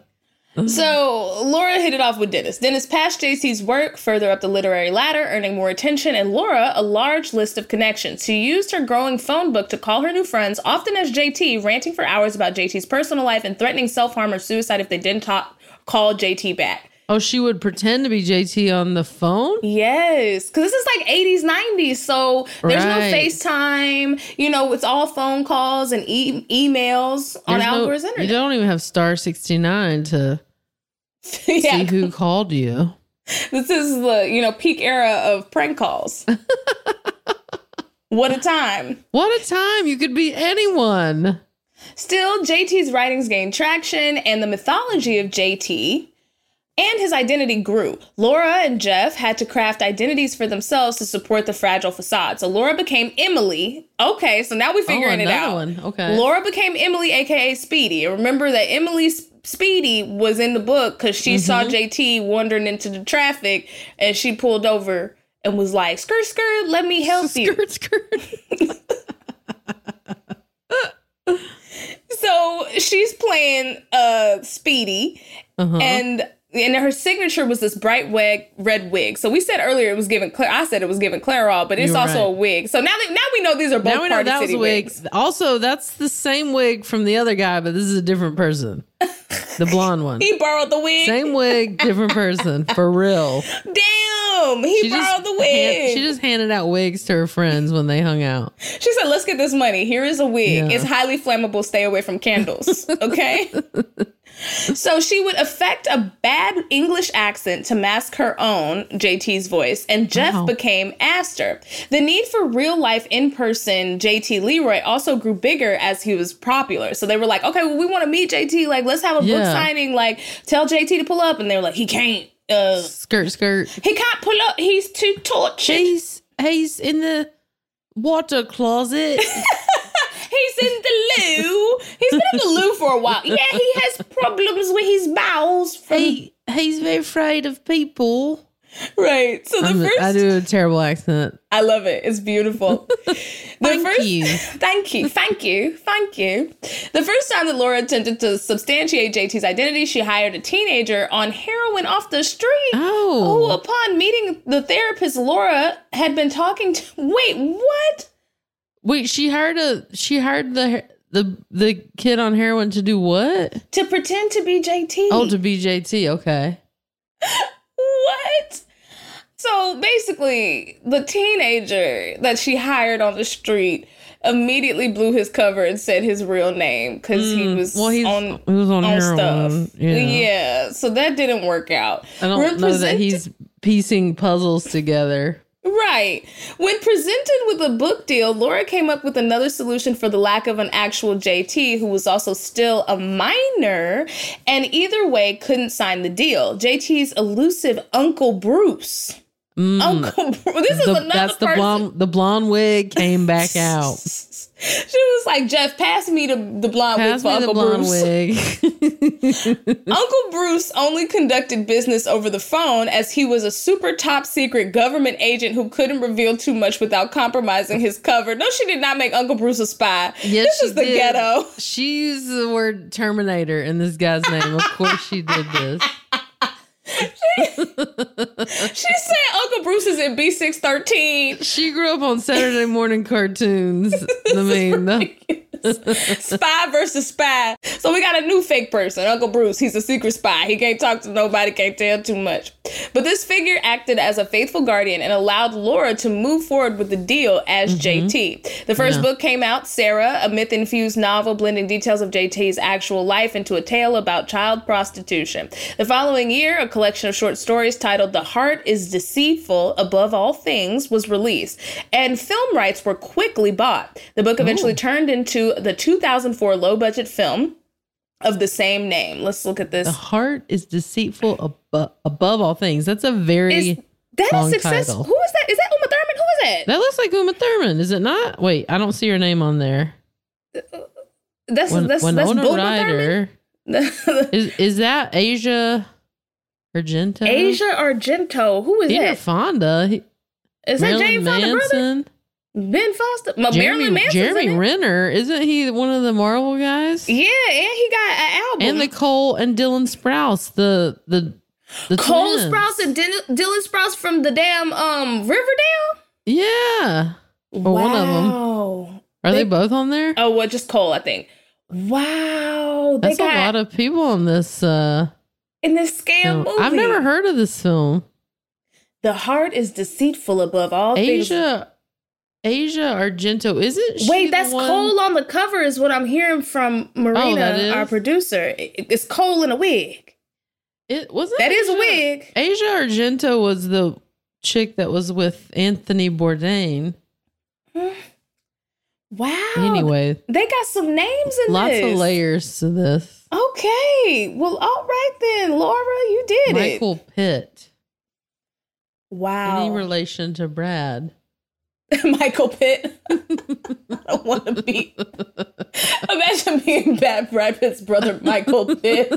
S5: So Laura hit it off with Dennis. Dennis passed JT's work further up the literary ladder, earning more attention, and Laura a large list of connections. She used her growing phone book to call her new friends, often as JT, ranting for hours about JT's personal life and threatening self-harm or suicide if they didn't call JT back.
S6: Oh, she would pretend to be JT on the phone?
S5: Yes, because this is like 80s, 90s, so there's no FaceTime. You know, it's all phone calls and emails on Al Gore's internet.
S6: You don't even have star 69 to see who called you.
S5: This is the, peak era of prank calls. What a time.
S6: What a time. You could be anyone.
S5: Still, JT's writings gained traction, and the mythology of JT and his identity grew. Laura and Jeff had to craft identities for themselves to support the fragile facade. So Laura became Emily. Okay, so now we're figuring it out.
S6: One. Okay.
S5: Laura became Emily, aka Speedy. And remember that Emily Speedy was in the book because she saw JT wandering into the traffic, and she pulled over and was like, skirt, skirt, let me help you.
S6: Skirt, skirt.
S5: So she's playing Speedy, and her signature was this bright red wig. So we said earlier it was giving I said it was giving Clairol, but it's also a wig. So now we know these are both Party City wigs.
S6: Also, that's the same wig from the other guy, but this is a different person. The blonde one.
S5: He borrowed the wig.
S6: Same wig, different person. For real.
S5: Damn, he borrowed the wig.
S6: She just handed out wigs to her friends when they hung out.
S5: She said, let's get this money. Here is a wig. Yeah. It's highly flammable. Stay away from candles. Okay? So she would affect a bad English accent to mask her own, JT's voice, and Jeff became Aster. The need for real-life, in-person JT Leroy also grew bigger as he was popular. So they were like, okay, well, we want to meet JT. Like, let's have a book signing. Like, tell JT to pull up. And they were like, he can't.
S6: Skirt.
S5: He can't pull up. He's too tortured.
S6: He's in the water closet.
S5: He's in the loo. He's been in the loo for a while. Yeah, he has problems with his bowels.
S6: He's very afraid of people.
S5: Right. So I
S6: do a terrible accent.
S5: I love it. It's beautiful.
S6: Thank you.
S5: Thank you. The first time that Laura attempted to substantiate JT's identity, she hired a teenager on heroin off the street.
S6: Oh.
S5: Who, upon meeting the therapist Laura had been talking to. Wait, what?
S6: Wait, she hired the kid on heroin to do what?
S5: To pretend to be JT.
S6: Oh, to be JT. Okay.
S5: What? So basically, the teenager that she hired on the street immediately blew his cover and said his real name because he was on heroin. Stuff. Yeah, so that didn't work out.
S6: I don't know that he's piecing puzzles together.
S5: Right. When presented with a book deal, Laura came up with another solution for the lack of an actual JT, who was also still a minor, and either way couldn't sign the deal. JT's elusive Uncle Bruce. Uncle Bruce. This is another person.
S6: The blonde wig came back out.
S5: She was like, Jeff, pass me the blonde wig for Uncle Bruce. Uncle Bruce only conducted business over the phone, as he was a super top secret government agent who couldn't reveal too much without compromising his cover. No, she did not make Uncle Bruce a spy. Yes, this is the ghetto.
S6: She used the word Terminator in this guy's name. Of course she did this.
S5: She said Uncle Bruce is in B613.
S6: She grew up on Saturday morning cartoons.
S5: Spy versus spy. So we got a new fake person, Uncle Bruce. He's a secret spy. He can't talk to nobody, can't tell too much. But this figure acted as a faithful guardian and allowed Laura to move forward with the deal as JT. The first book came out, Sarah, a myth-infused novel blending details of JT's actual life into a tale about child prostitution. The following year, a collection of short stories titled The Heart is Deceitful Above All Things was released, and film rights were quickly bought. The book eventually turned into the 2004 low-budget film of the same name. Let's look at this.
S6: The Heart is Deceitful Above All Things. That's a very long title.
S5: Who is that? Is that Uma Thurman? Who is that?
S6: That looks like Uma Thurman, is it not? Wait, I don't see her name on there.
S5: That's
S6: Winona
S5: Bulma
S6: Ryder. Is that Asia Argento?
S5: Asia Argento. Who is
S6: Peter
S5: that?
S6: Fonda.
S5: Is that Jane Fonda brother? Ben Foster. Marilyn Manson.
S6: Jeremy Renner. Isn't he one of the Marvel guys?
S5: Yeah, and he got an album.
S6: And Nicole and Dylan Sprouse, the
S5: Cole
S6: twins.
S5: Sprouse and Dylan Sprouse from the damn Riverdale?
S6: Yeah. Or one of them. Are they both on there?
S5: Oh, well, just Cole, I think. Wow.
S6: That's a lot of people in this
S5: in this scam movie.
S6: I've never heard of this film.
S5: The Heart is Deceitful Above All Things.
S6: Asia Argento, isn't she?
S5: Wait, that's Cole on the cover is what I'm hearing from Marina, our producer. It's Cole in a wig.
S6: It wasn't.
S5: That is a wig.
S6: Asia Argento was the chick that was with Anthony Bourdain.
S5: Wow.
S6: Anyway,
S5: they got some names in
S6: lots
S5: this.
S6: Lots of layers to this.
S5: Okay. Well, all right then, Laura, you did
S6: Michael Pitt.
S5: Wow.
S6: Any relation to Brad?
S5: Michael Pitt. I don't want to be. Imagine being Brad Pitt's brother, Michael Pitt.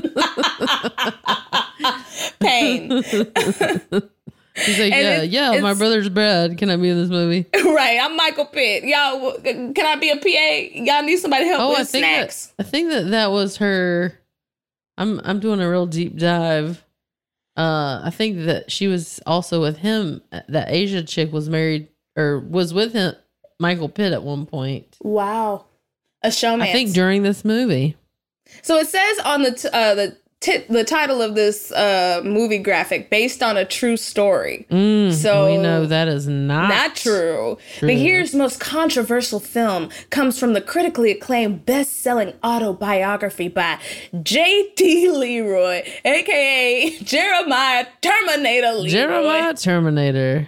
S5: Pain.
S6: He's like, yeah, my brother's Brad. Can I be in this movie?
S5: Right, I'm Michael Pitt. Y'all, can I be a PA? Y'all need somebody to help with snacks.
S6: I think that was her. I'm doing a real deep dive. I think that she was also with him. That Asia chick was married or was with him, Michael Pitt, at one point.
S5: Wow, a showman.
S6: I think during this movie.
S5: So it says on the title of this movie graphic, based on a true story.
S6: So we know that is not
S5: true. The year's most controversial film comes from the critically acclaimed best-selling autobiography by J.T. Leroy, a.k.a. Jeremiah Terminator Leroy.
S6: Jeremiah Terminator.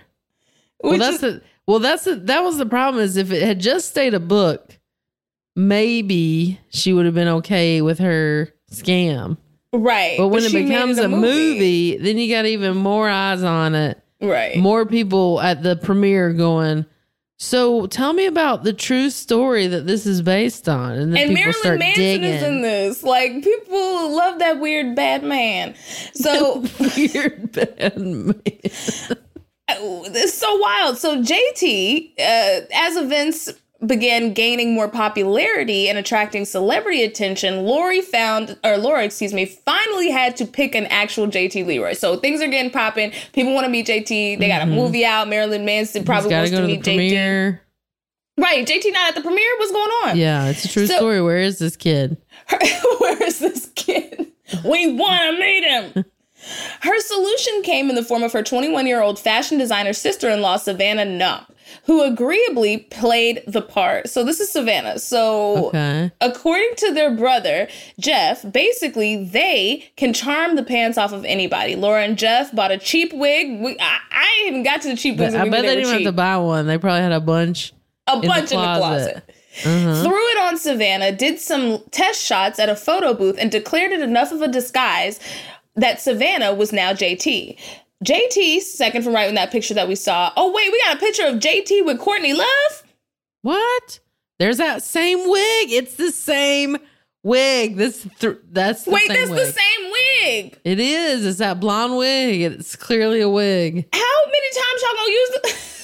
S6: That was the problem, is if it had just stayed a book, maybe she would have been okay with her scam.
S5: Right.
S6: But when it becomes a movie, then you got even more eyes on it.
S5: Right.
S6: More people at the premiere going, so tell me about the true story that this is based on. And then people
S5: Marilyn
S6: start
S5: Manson
S6: digging.
S5: is in this. Like, people love that weird bad man. So
S6: weird bad man.
S5: It's so wild. So JT, as events began gaining more popularity and attracting celebrity attention, Laura finally had to pick an actual JT Leroy. So things are getting popping. People want to meet JT. They got a movie out. Marilyn Manson probably wants to meet JT. Right. JT not at the premiere? What's going on?
S6: Yeah, it's a true story. Where is this kid?
S5: Where is this kid? We want to meet him. Her solution came in the form of her 21-year-old fashion designer sister-in-law, Savannah Nump, who agreeably played the part. So this is Savannah. So according to their brother, Jeff, basically they can charm the pants off of anybody. Laura and Jeff bought a cheap wig. I even got to the cheap wigs.
S6: I bet they didn't have to buy one. They probably had a bunch in the closet.
S5: Threw it on Savannah, did some test shots at a photo booth, and declared it enough of a disguise that Savannah was now JT. JT, second from right in that picture that we saw. Oh, wait, we got a picture of JT with Courtney Love?
S6: What? There's that same wig. It's the same wig. That's the same wig.
S5: The same wig.
S6: It is. It's that blonde wig. It's clearly a wig.
S5: How many times y'all gonna use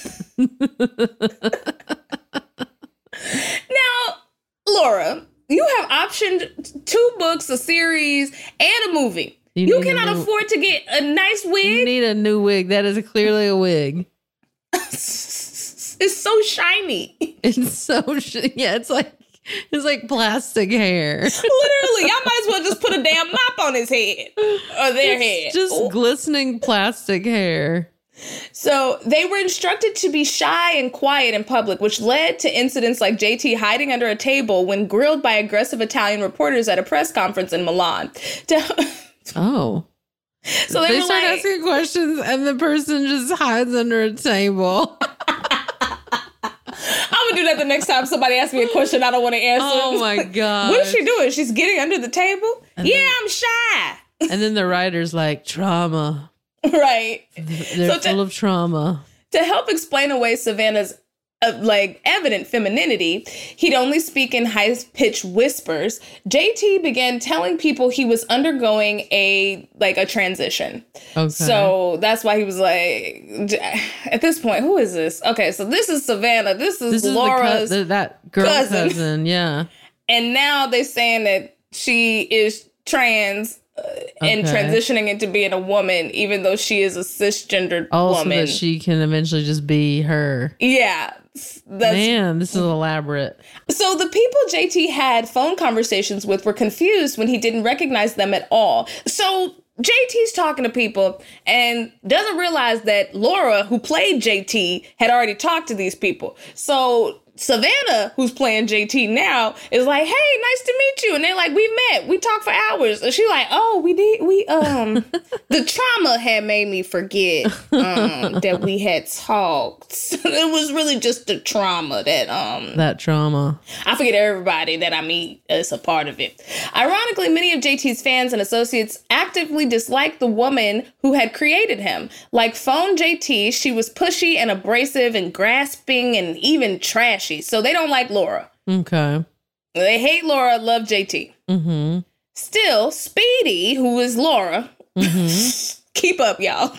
S5: the... Now, Laura, you have optioned 2 books, a series, and a movie. You cannot afford to get a nice wig.
S6: You need a new wig. That is clearly a wig.
S5: It's so shiny.
S6: It's so yeah. It's like plastic hair.
S5: Literally, y'all might as well just put a damn mop on his head or their head.
S6: Just glistening plastic hair.
S5: So they were instructed to be shy and quiet in public, which led to incidents like JT hiding under a table when grilled by aggressive Italian reporters at a press conference in Milan.
S6: So they start asking questions and the person just hides under a table.
S5: I'm gonna do that the next time somebody asks me a question I don't want to answer.
S6: Oh my God.
S5: What is she doing? She's getting under the table? I'm shy.
S6: And then the writer's like, trauma.
S5: Right.
S6: They're full of trauma.
S5: To help explain away Savannah's evident femininity, he'd only speak in high-pitched whispers. JT began telling people he was undergoing a transition. Okay. So that's why he was like, at this point, who is this? Okay, so this is Savannah. This is Laura's
S6: that girl cousin. Yeah.
S5: And now they're saying that she is trans and transitioning into being a woman, even though she is a cisgendered woman.
S6: So that she can eventually just be her.
S5: Yeah.
S6: Man, this is elaborate.
S5: So the people JT had phone conversations with were confused when he didn't recognize them at all. So JT's talking to people and doesn't realize that Laura, who played JT, had already talked to these people. So Savannah, who's playing JT now, is like, hey, nice to meet you. And they're like, we met. We talked for hours. And she's like, oh, we did. The trauma had made me forget that we had talked. It was really just the trauma that
S6: trauma.
S5: I forget everybody that I meet is a part of it. Ironically, many of JT's fans and associates actively disliked the woman who had created him. Like Phone JT, she was pushy and abrasive and grasping and even trashy. So they don't like Laura.
S6: Okay.
S5: They hate Laura, love JT.
S6: Mm-hmm.
S5: Still, Speedy, who is Laura, keep up, y'all,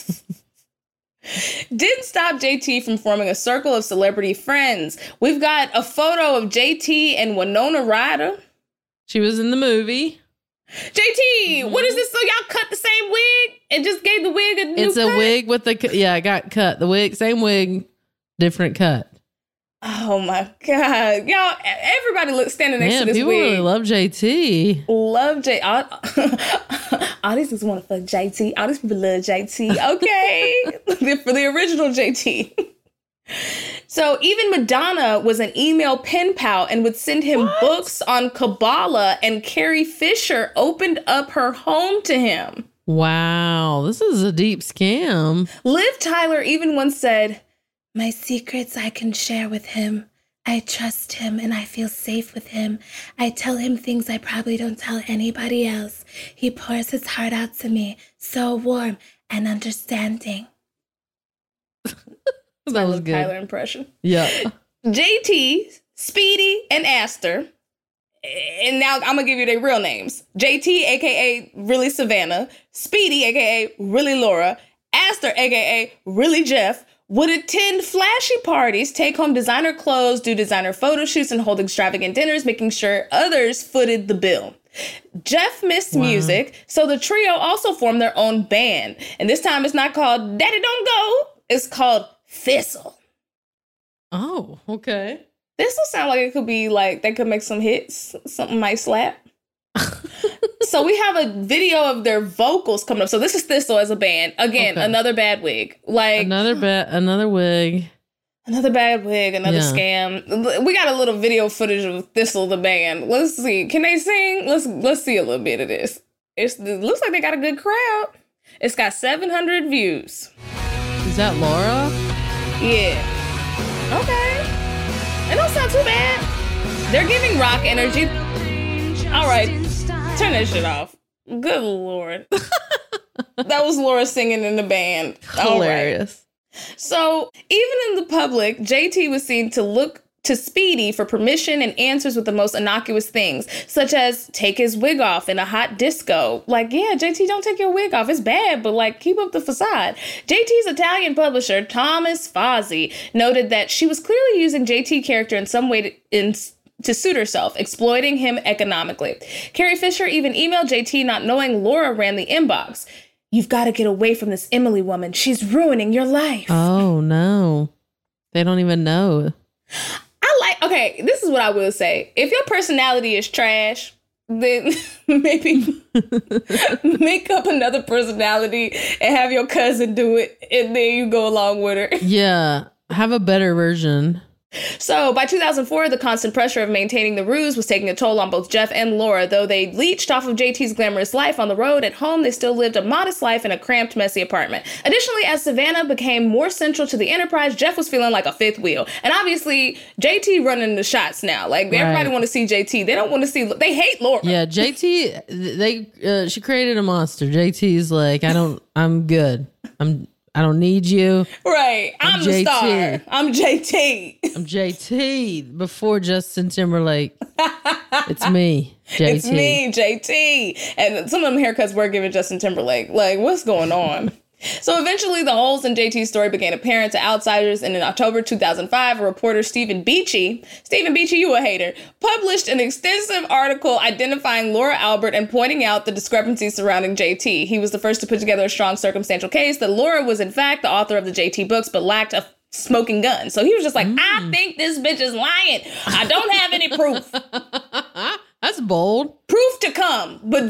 S5: didn't stop JT from forming a circle of celebrity friends. We've got a photo of JT and Winona Ryder.
S6: She was in the movie.
S5: JT, what is this? So y'all cut the same wig and just gave the wig a new cut?
S6: It's a wig with it got cut. The wig, same wig, different cut.
S5: Oh my God. Y'all, everybody standing next to this
S6: people
S5: wig.
S6: Really love JT.
S5: Love JT. All these people want to fuck JT. All these people love JT. Okay. For the original JT. So even Madonna was an email pen pal and would send him books on Kabbalah, and Carrie Fisher opened up her home to him.
S6: Wow. This is a deep scam.
S5: Liv Tyler even once said, my secrets I can share with him. I trust him and I feel safe with him. I tell him things I probably don't tell anybody else. He pours his heart out to me, so warm and understanding.
S6: That was good.
S5: Tyler impression.
S6: Yeah.
S5: JT, Speedy, and Aster. And now I'm going to give you their real names. JT, a.k.a. Really Savannah. Speedy, a.k.a. Really Laura. Aster, a.k.a. Really Jeff, would attend flashy parties, take home designer clothes, do designer photo shoots, and hold extravagant dinners, making sure others footed the bill. Jeff missed music, so the trio also formed their own band. And this time it's not called Daddy Don't Go, it's called Thistle.
S6: Oh, okay.
S5: Thistle sound like it could be like, they could make some hits, something might slap. So we have a video of their vocals coming up. So this is Thistle as a band. Again, another bad wig. Like
S6: another wig.
S5: Another bad wig, another scam. We got a little video footage of Thistle the band. Let's see. Can they sing? Let's see a little bit of this. It looks like they got a good crowd. It's got 700 views.
S6: Is that Laura?
S5: Yeah. Okay. It don't sound too bad. They're giving rock energy. All right. Turn that shit off. Good Lord. That was Laura singing in the band.
S6: Hilarious.
S5: So, even in the public, JT was seen to look to Speedy for permission and answers with the most innocuous things, such as take his wig off in a hot disco. Like, yeah, JT, don't take your wig off. It's bad, but like, keep up the facade. JT's Italian publisher, Thomas Fozzi, noted that she was clearly using JT character in some way to suit herself, exploiting him economically. Carrie Fisher even emailed JT not knowing Laura ran the inbox. You've got to get away from this Emily woman. She's ruining your life.
S6: Oh, no. They don't even know.
S5: Okay, this is what I will say. If your personality is trash, then maybe make up another personality and have your cousin do it, and then you go along with her.
S6: Yeah, have a better version.
S5: So by 2004, the constant pressure of maintaining the ruse was taking a toll on both Jeff and Laura. Though they leached off of JT's glamorous life on the road, at home they still lived a modest life in a cramped, messy apartment. Additionally, as Savannah became more central to the enterprise, Jeff was feeling like a fifth wheel. And obviously, JT running the shots now. Like, everybody want to see JT. They don't want to see... They hate Laura.
S6: Yeah, JT, she created a monster. JT's like, I'm good. I don't need you.
S5: Right. I'm the star. I'm JT.
S6: I'm JT before Justin Timberlake. It's me, JT.
S5: It's me, JT. And some of them haircuts were given Justin Timberlake. Like, what's going on? So eventually the holes in JT's story became apparent to outsiders, and in October 2005, a reporter, Stephen Beachy, you a hater, published an extensive article identifying Laura Albert and pointing out the discrepancies surrounding JT. He was the first to put together a strong circumstantial case that Laura was in fact the author of the JT books, but lacked a smoking gun. So he was just like, I think this bitch is lying. I don't have any proof.
S6: That's bold.
S5: Proof to come. But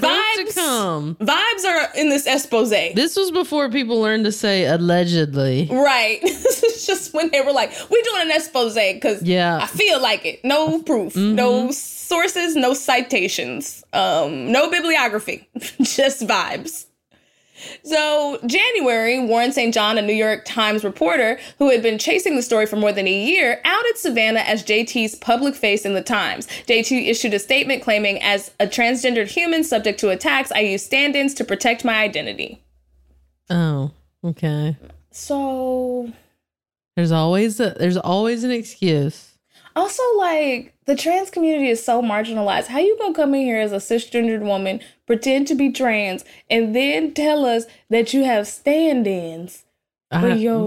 S5: vibes are in this expose.
S6: This was before people learned to say allegedly.
S5: Right. This is just when they were like, we're doing an expose because I feel like it. No proof. No sources, no citations, no bibliography, just vibes. So, January, Warren St. John, a New York Times reporter who had been chasing the story for more than a year, outed Savannah as JT's public face in the Times. JT issued a statement claiming, as a transgendered human subject to attacks, I use stand-ins to protect my identity.
S6: Oh, okay.
S5: So...
S6: There's always an excuse.
S5: Also, like, the trans community is so marginalized. How you gonna come in here as a cisgendered woman, pretend to be trans, and then tell us that you have stand-ins?
S6: But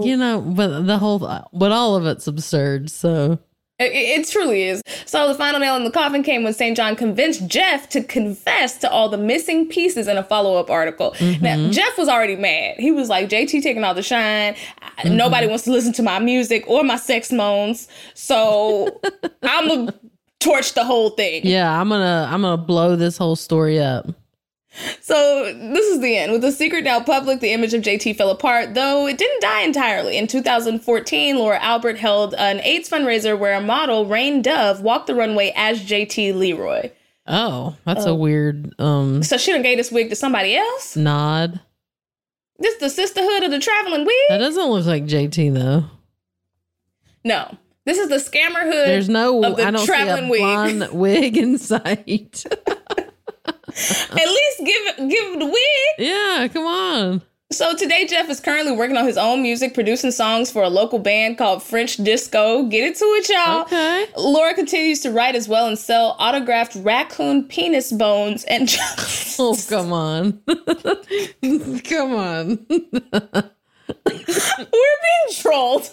S6: all of it's absurd, so...
S5: It truly is. So the final nail in the coffin came when St. John convinced Jeff to confess to all the missing pieces in a follow-up article. Now, Jeff was already mad. He was like, JT taking all the shine. Nobody wants to listen to my music or my sex moans. So I'm going to torch the whole thing.
S6: Yeah, I'm gonna blow this whole story up.
S5: So this is the end. With the secret now public, the image of JT fell apart, though it didn't die entirely. In 2014, Laura Albert held an AIDS fundraiser where a model, Rain Dove, walked the runway as JT Leroy.
S6: Oh, that's a weird...
S5: So she done gave this wig to somebody else?
S6: Nod.
S5: This the sisterhood of the traveling wig?
S6: That doesn't look like JT, though.
S5: No. This is the scammer hood
S6: There's no,
S5: of the
S6: I don't
S5: traveling
S6: see a blonde wig in sight.
S5: At least give the wig.
S6: Yeah, come on.
S5: So today, Jeff is currently working on his own music, producing songs for a local band called French Disco. Get into it, y'all.
S6: Okay.
S5: Laura continues to write as well and sell autographed raccoon penis bones and...
S6: Oh, come on. Come on.
S5: We're being trolled.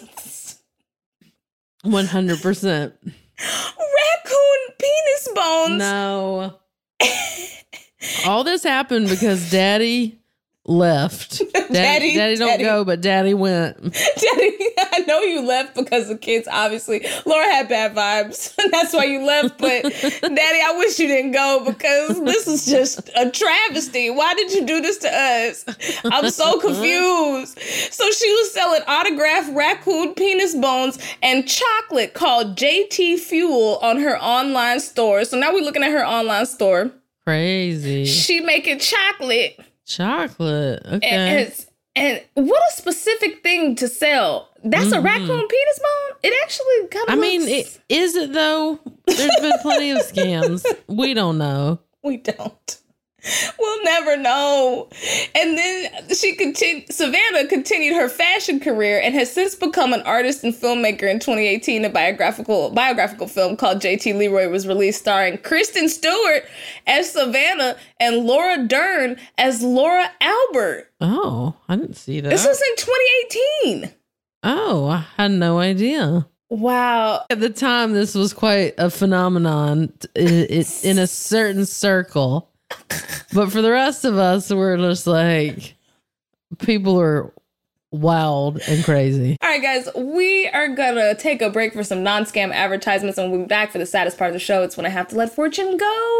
S6: 100%.
S5: Raccoon penis bones.
S6: No. All this happened because Daddy left. Daddy don't go, but Daddy went.
S5: Daddy, I know you left because the kids, obviously. Laura had bad vibes. And that's why you left. But Daddy, I wish you didn't go because this is just a travesty. Why did you do this to us? I'm so confused. So she was selling autographed raccoon penis bones and chocolate called JT Fuel on her online store. So now we're looking at her online store.
S6: Crazy.
S5: She making chocolate.
S6: Chocolate. Okay.
S5: And what a specific thing to sell. That's a raccoon penis bone? It actually kind of
S6: is it though? There's been plenty of scams. We don't know.
S5: We don't. We'll never know. And then Savannah continued her fashion career and has since become an artist and filmmaker. In 2018, a biographical film called JT Leroy was released, starring Kristen Stewart as Savannah and Laura Dern as Laura Albert.
S6: Oh, I didn't see that.
S5: This was in 2018.
S6: Oh, I had no idea.
S5: Wow.
S6: At the time, this was quite a phenomenon in a certain circle. But for the rest of us, we're just like, people are wild and crazy.
S5: All right, guys, we are going to take a break for some non-scam advertisements, and we'll be back for the saddest part of the show. It's when I have to let Fortune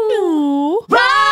S5: go.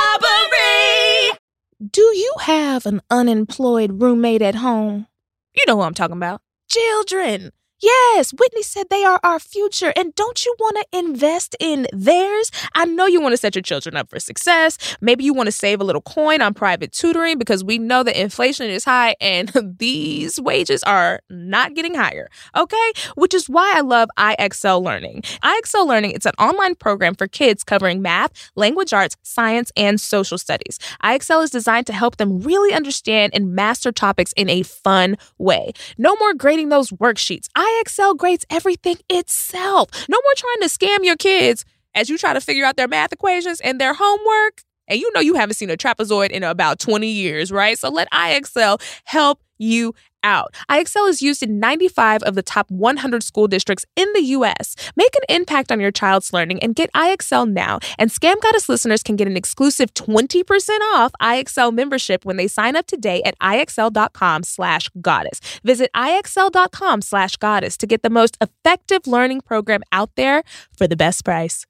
S7: Robbery! Do you have an unemployed roommate at home? You know who I'm talking about. Children. Yes, Whitney said they are our future, and don't you want to invest in theirs? I know you want to set your children up for success. Maybe you want to save a little coin on private tutoring because we know that inflation is high and these wages are not getting higher, okay? Which is why I love IXL Learning. IXL Learning, it's an online program for kids covering math, language arts, science, and social studies. IXL is designed to help them really understand and master topics in a fun way. No more grading those worksheets. IXL grades everything itself. No more trying to scam your kids as you try to figure out their math equations and their homework. And you know you haven't seen a trapezoid in about 20 years, right? So let IXL help you out. IXL is used in 95 of the top 100 school districts in the U.S. Make an impact on your child's learning and get IXL now. And Scam Goddess listeners can get an exclusive 20% off IXL membership when they sign up today at IXL.com/goddess. Visit IXL.com/goddess to get the most effective learning program out there for the best price.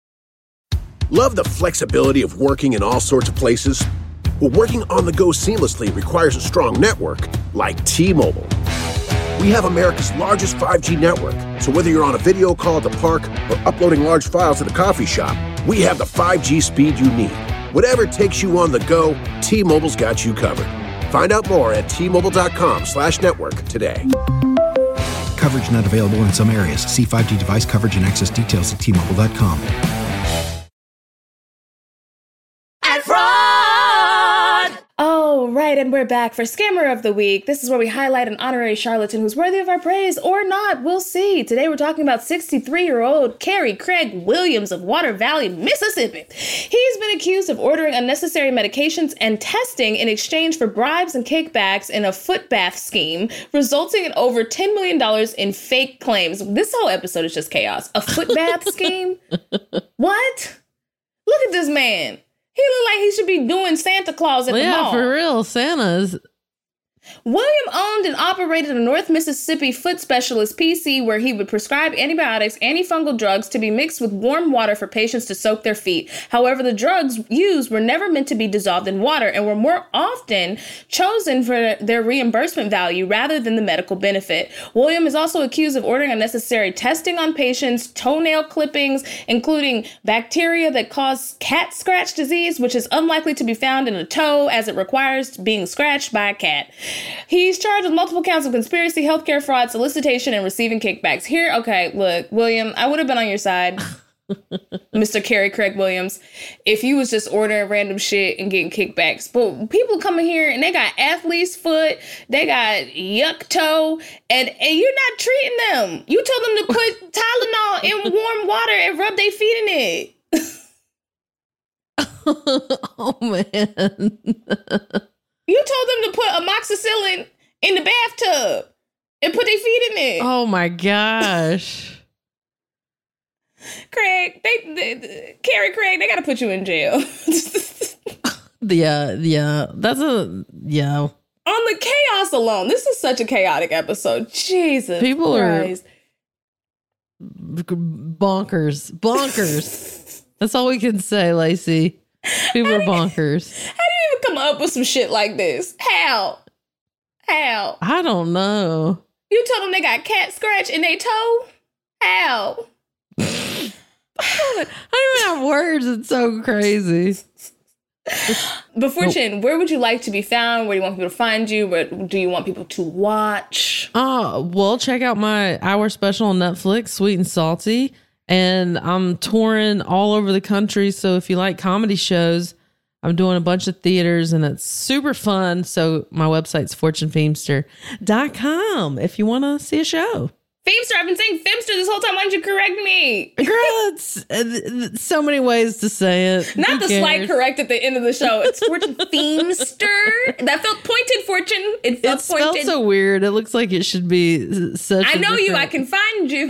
S3: Love the flexibility of working in all sorts of places? Well, working on the go seamlessly requires a strong network like T-Mobile. We have America's largest 5G network, so whether you're on a video call at the park or uploading large files at a coffee shop, we have the 5G speed you need. Whatever takes you on the go, T-Mobile's got you covered. Find out more at T-Mobile.com/network today.
S4: Coverage not available in some areas. See 5G device coverage and access details at T-Mobile.com.
S5: All right, and we're back for Scammer of the Week. This is where we highlight an honorary charlatan who's worthy of our praise or not. We'll see. Today we're talking about 63-year-old Carrie Craig Williams of Water Valley, Mississippi. He's been accused of ordering unnecessary medications and testing in exchange for bribes and kickbacks in a foot bath scheme, resulting in over $10 million in fake claims. This whole episode is just chaos. A foot bath scheme? What? Look at this man. He look like he should be doing Santa Claus at the mall.
S6: Yeah, for real. Santa's.
S5: William owned and operated a North Mississippi foot specialist PC where he would prescribe antibiotics, antifungal drugs to be mixed with warm water for patients to soak their feet. However, the drugs used were never meant to be dissolved in water and were more often chosen for their reimbursement value rather than the medical benefit. William is also accused of ordering unnecessary testing on patients, toenail clippings, including bacteria that cause cat scratch disease, which is unlikely to be found in a toe as it requires being scratched by a cat. He's charged with multiple counts of conspiracy, healthcare fraud, solicitation, and receiving kickbacks. Look, William, I would have been on your side, Mr. Carrie Craig Williams, if you was just ordering random shit and getting kickbacks. But people coming here and they got athlete's foot, they got yuck toe, and you're not treating them. You told them to put Tylenol in warm water and rub their feet in it.
S6: Oh, man.
S5: You told them to put amoxicillin in the bathtub and put their feet in it.
S6: Oh my gosh.
S5: Craig, Carrie Craig, they gotta put you in jail.
S6: Yeah. On
S5: On the chaos us alone. This is such a chaotic episode. Jesus
S6: People
S5: Christ.
S6: are bonkers. That's all we can say, Lacey. People are bonkers.
S5: How do you even come up with some shit like this? How?
S6: I don't know.
S5: You told them they got cat scratch in their toe? How?
S6: I don't even have words. It's so crazy.
S5: But Fortune, where would you like to be found? Where do you want people to find you? What do you want people to watch?
S6: Well, check out my hour special on Netflix, Sweet and Salty. And I'm touring all over the country. So if you like comedy shows, I'm doing a bunch of theaters and it's super fun. So my website's fortunefeemster.com if you want to see a show.
S5: Feemster, I've been saying Femster this whole time. Why don't you correct me?
S6: Girl, it's so many ways to say it.
S5: Not the slight correct at the end of the show. It's Fortune Femster. That felt pointed, Fortune. It felt pointed.
S6: It spelled so weird. It looks like it should be such
S5: I know you. I can find you.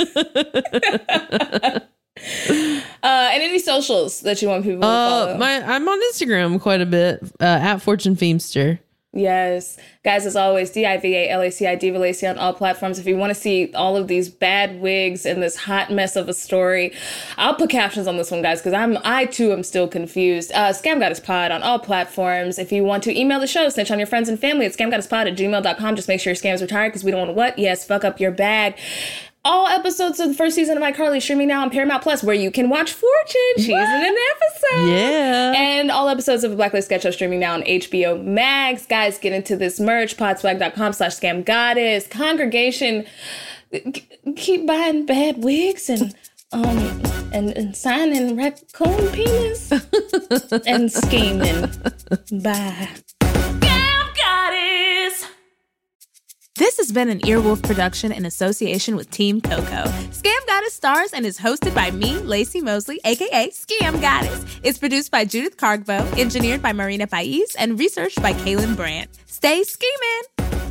S5: And any socials that you want people to follow?
S6: I'm on Instagram quite a bit, at Fortune Feemster.
S5: Yes. Guys, as always, DIVALACI, Diva Lacey on all platforms. If you want to see all of these bad wigs and this hot mess of a story, I'll put captions on this one, guys, because I too am still confused. Scam Goddess Pod on all platforms. If you want to email the show, snitch on your friends and family at scamgoddesspod@gmail.com. Just make sure your scam's retired because we don't want to what? Yes, fuck up your bag. All episodes of the first season of iCarly streaming now on Paramount Plus, where you can watch Fortune. She's in an episode.
S6: Yeah.
S5: And all episodes of the Blacklist Sketch Show streaming now on HBO Max. Guys, get into this merch, podswag.com/scamgoddess. Congregation, keep buying bad wigs and signing raccoon penis and scheming. Bye. Scam Goddess.
S7: This has been an Earwolf production in association with Team Coco. Scam Goddess stars and is hosted by me, Lacey Mosley, a.k.a. Scam Goddess. It's produced by Judith Cargbo, engineered by Marina Pais, and researched by Kaylin Brandt. Stay scheming!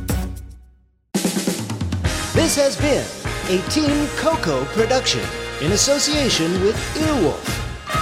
S9: This has been a Team Coco production in association with Earwolf.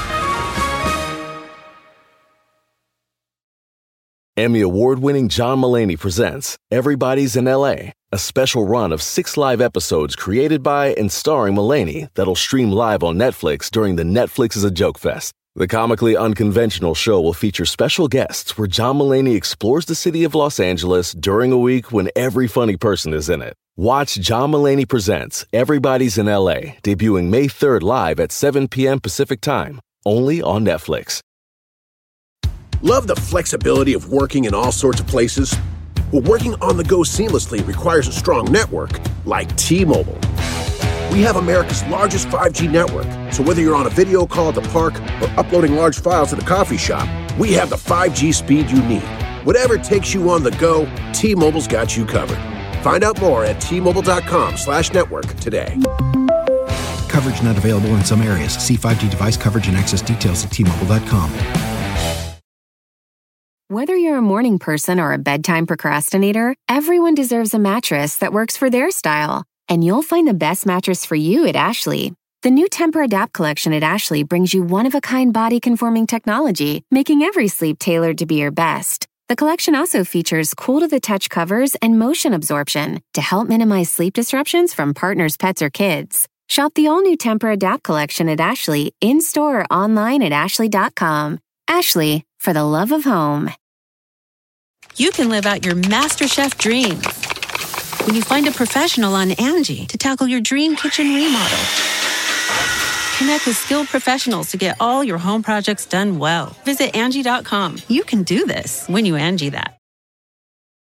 S1: Emmy award-winning John Mulaney presents Everybody's in L.A., a special run of 6 live episodes created by and starring Mulaney that'll stream live on Netflix during the Netflix is a Joke Fest. The comically unconventional show will feature special guests where John Mulaney explores the city of Los Angeles during a week when every funny person is in it. Watch John Mulaney Presents Everybody's in L.A., debuting May 3rd live at 7 p.m. Pacific Time, only on Netflix.
S3: Love the flexibility of working in all sorts of places? Well, working on the go seamlessly requires a strong network like T-Mobile. We have America's largest 5G network, so whether you're on a video call at the park or uploading large files at a coffee shop, we have the 5G speed you need. Whatever takes you on the go, T-Mobile's got you covered. Find out more at T-Mobile.com/network today.
S4: Coverage not available in some areas. See 5G device coverage and access details at T-Mobile.com.
S10: Whether you're a morning person or a bedtime procrastinator, everyone deserves a mattress that works for their style. And you'll find the best mattress for you at Ashley. The new Tempur-Adapt collection at Ashley brings you one-of-a-kind body-conforming technology, making every sleep tailored to be your best. The collection also features cool-to-the-touch covers and motion absorption to help minimize sleep disruptions from partners, pets, or kids. Shop the all-new Tempur-Adapt collection at Ashley, in-store or online at ashley.com. Ashley, for the love of home.
S11: You can live out your MasterChef dreams when you find a professional on Angie to tackle your dream kitchen remodel. Connect with skilled professionals to get all your home projects done well. Visit Angie.com. You can do this when you Angie that.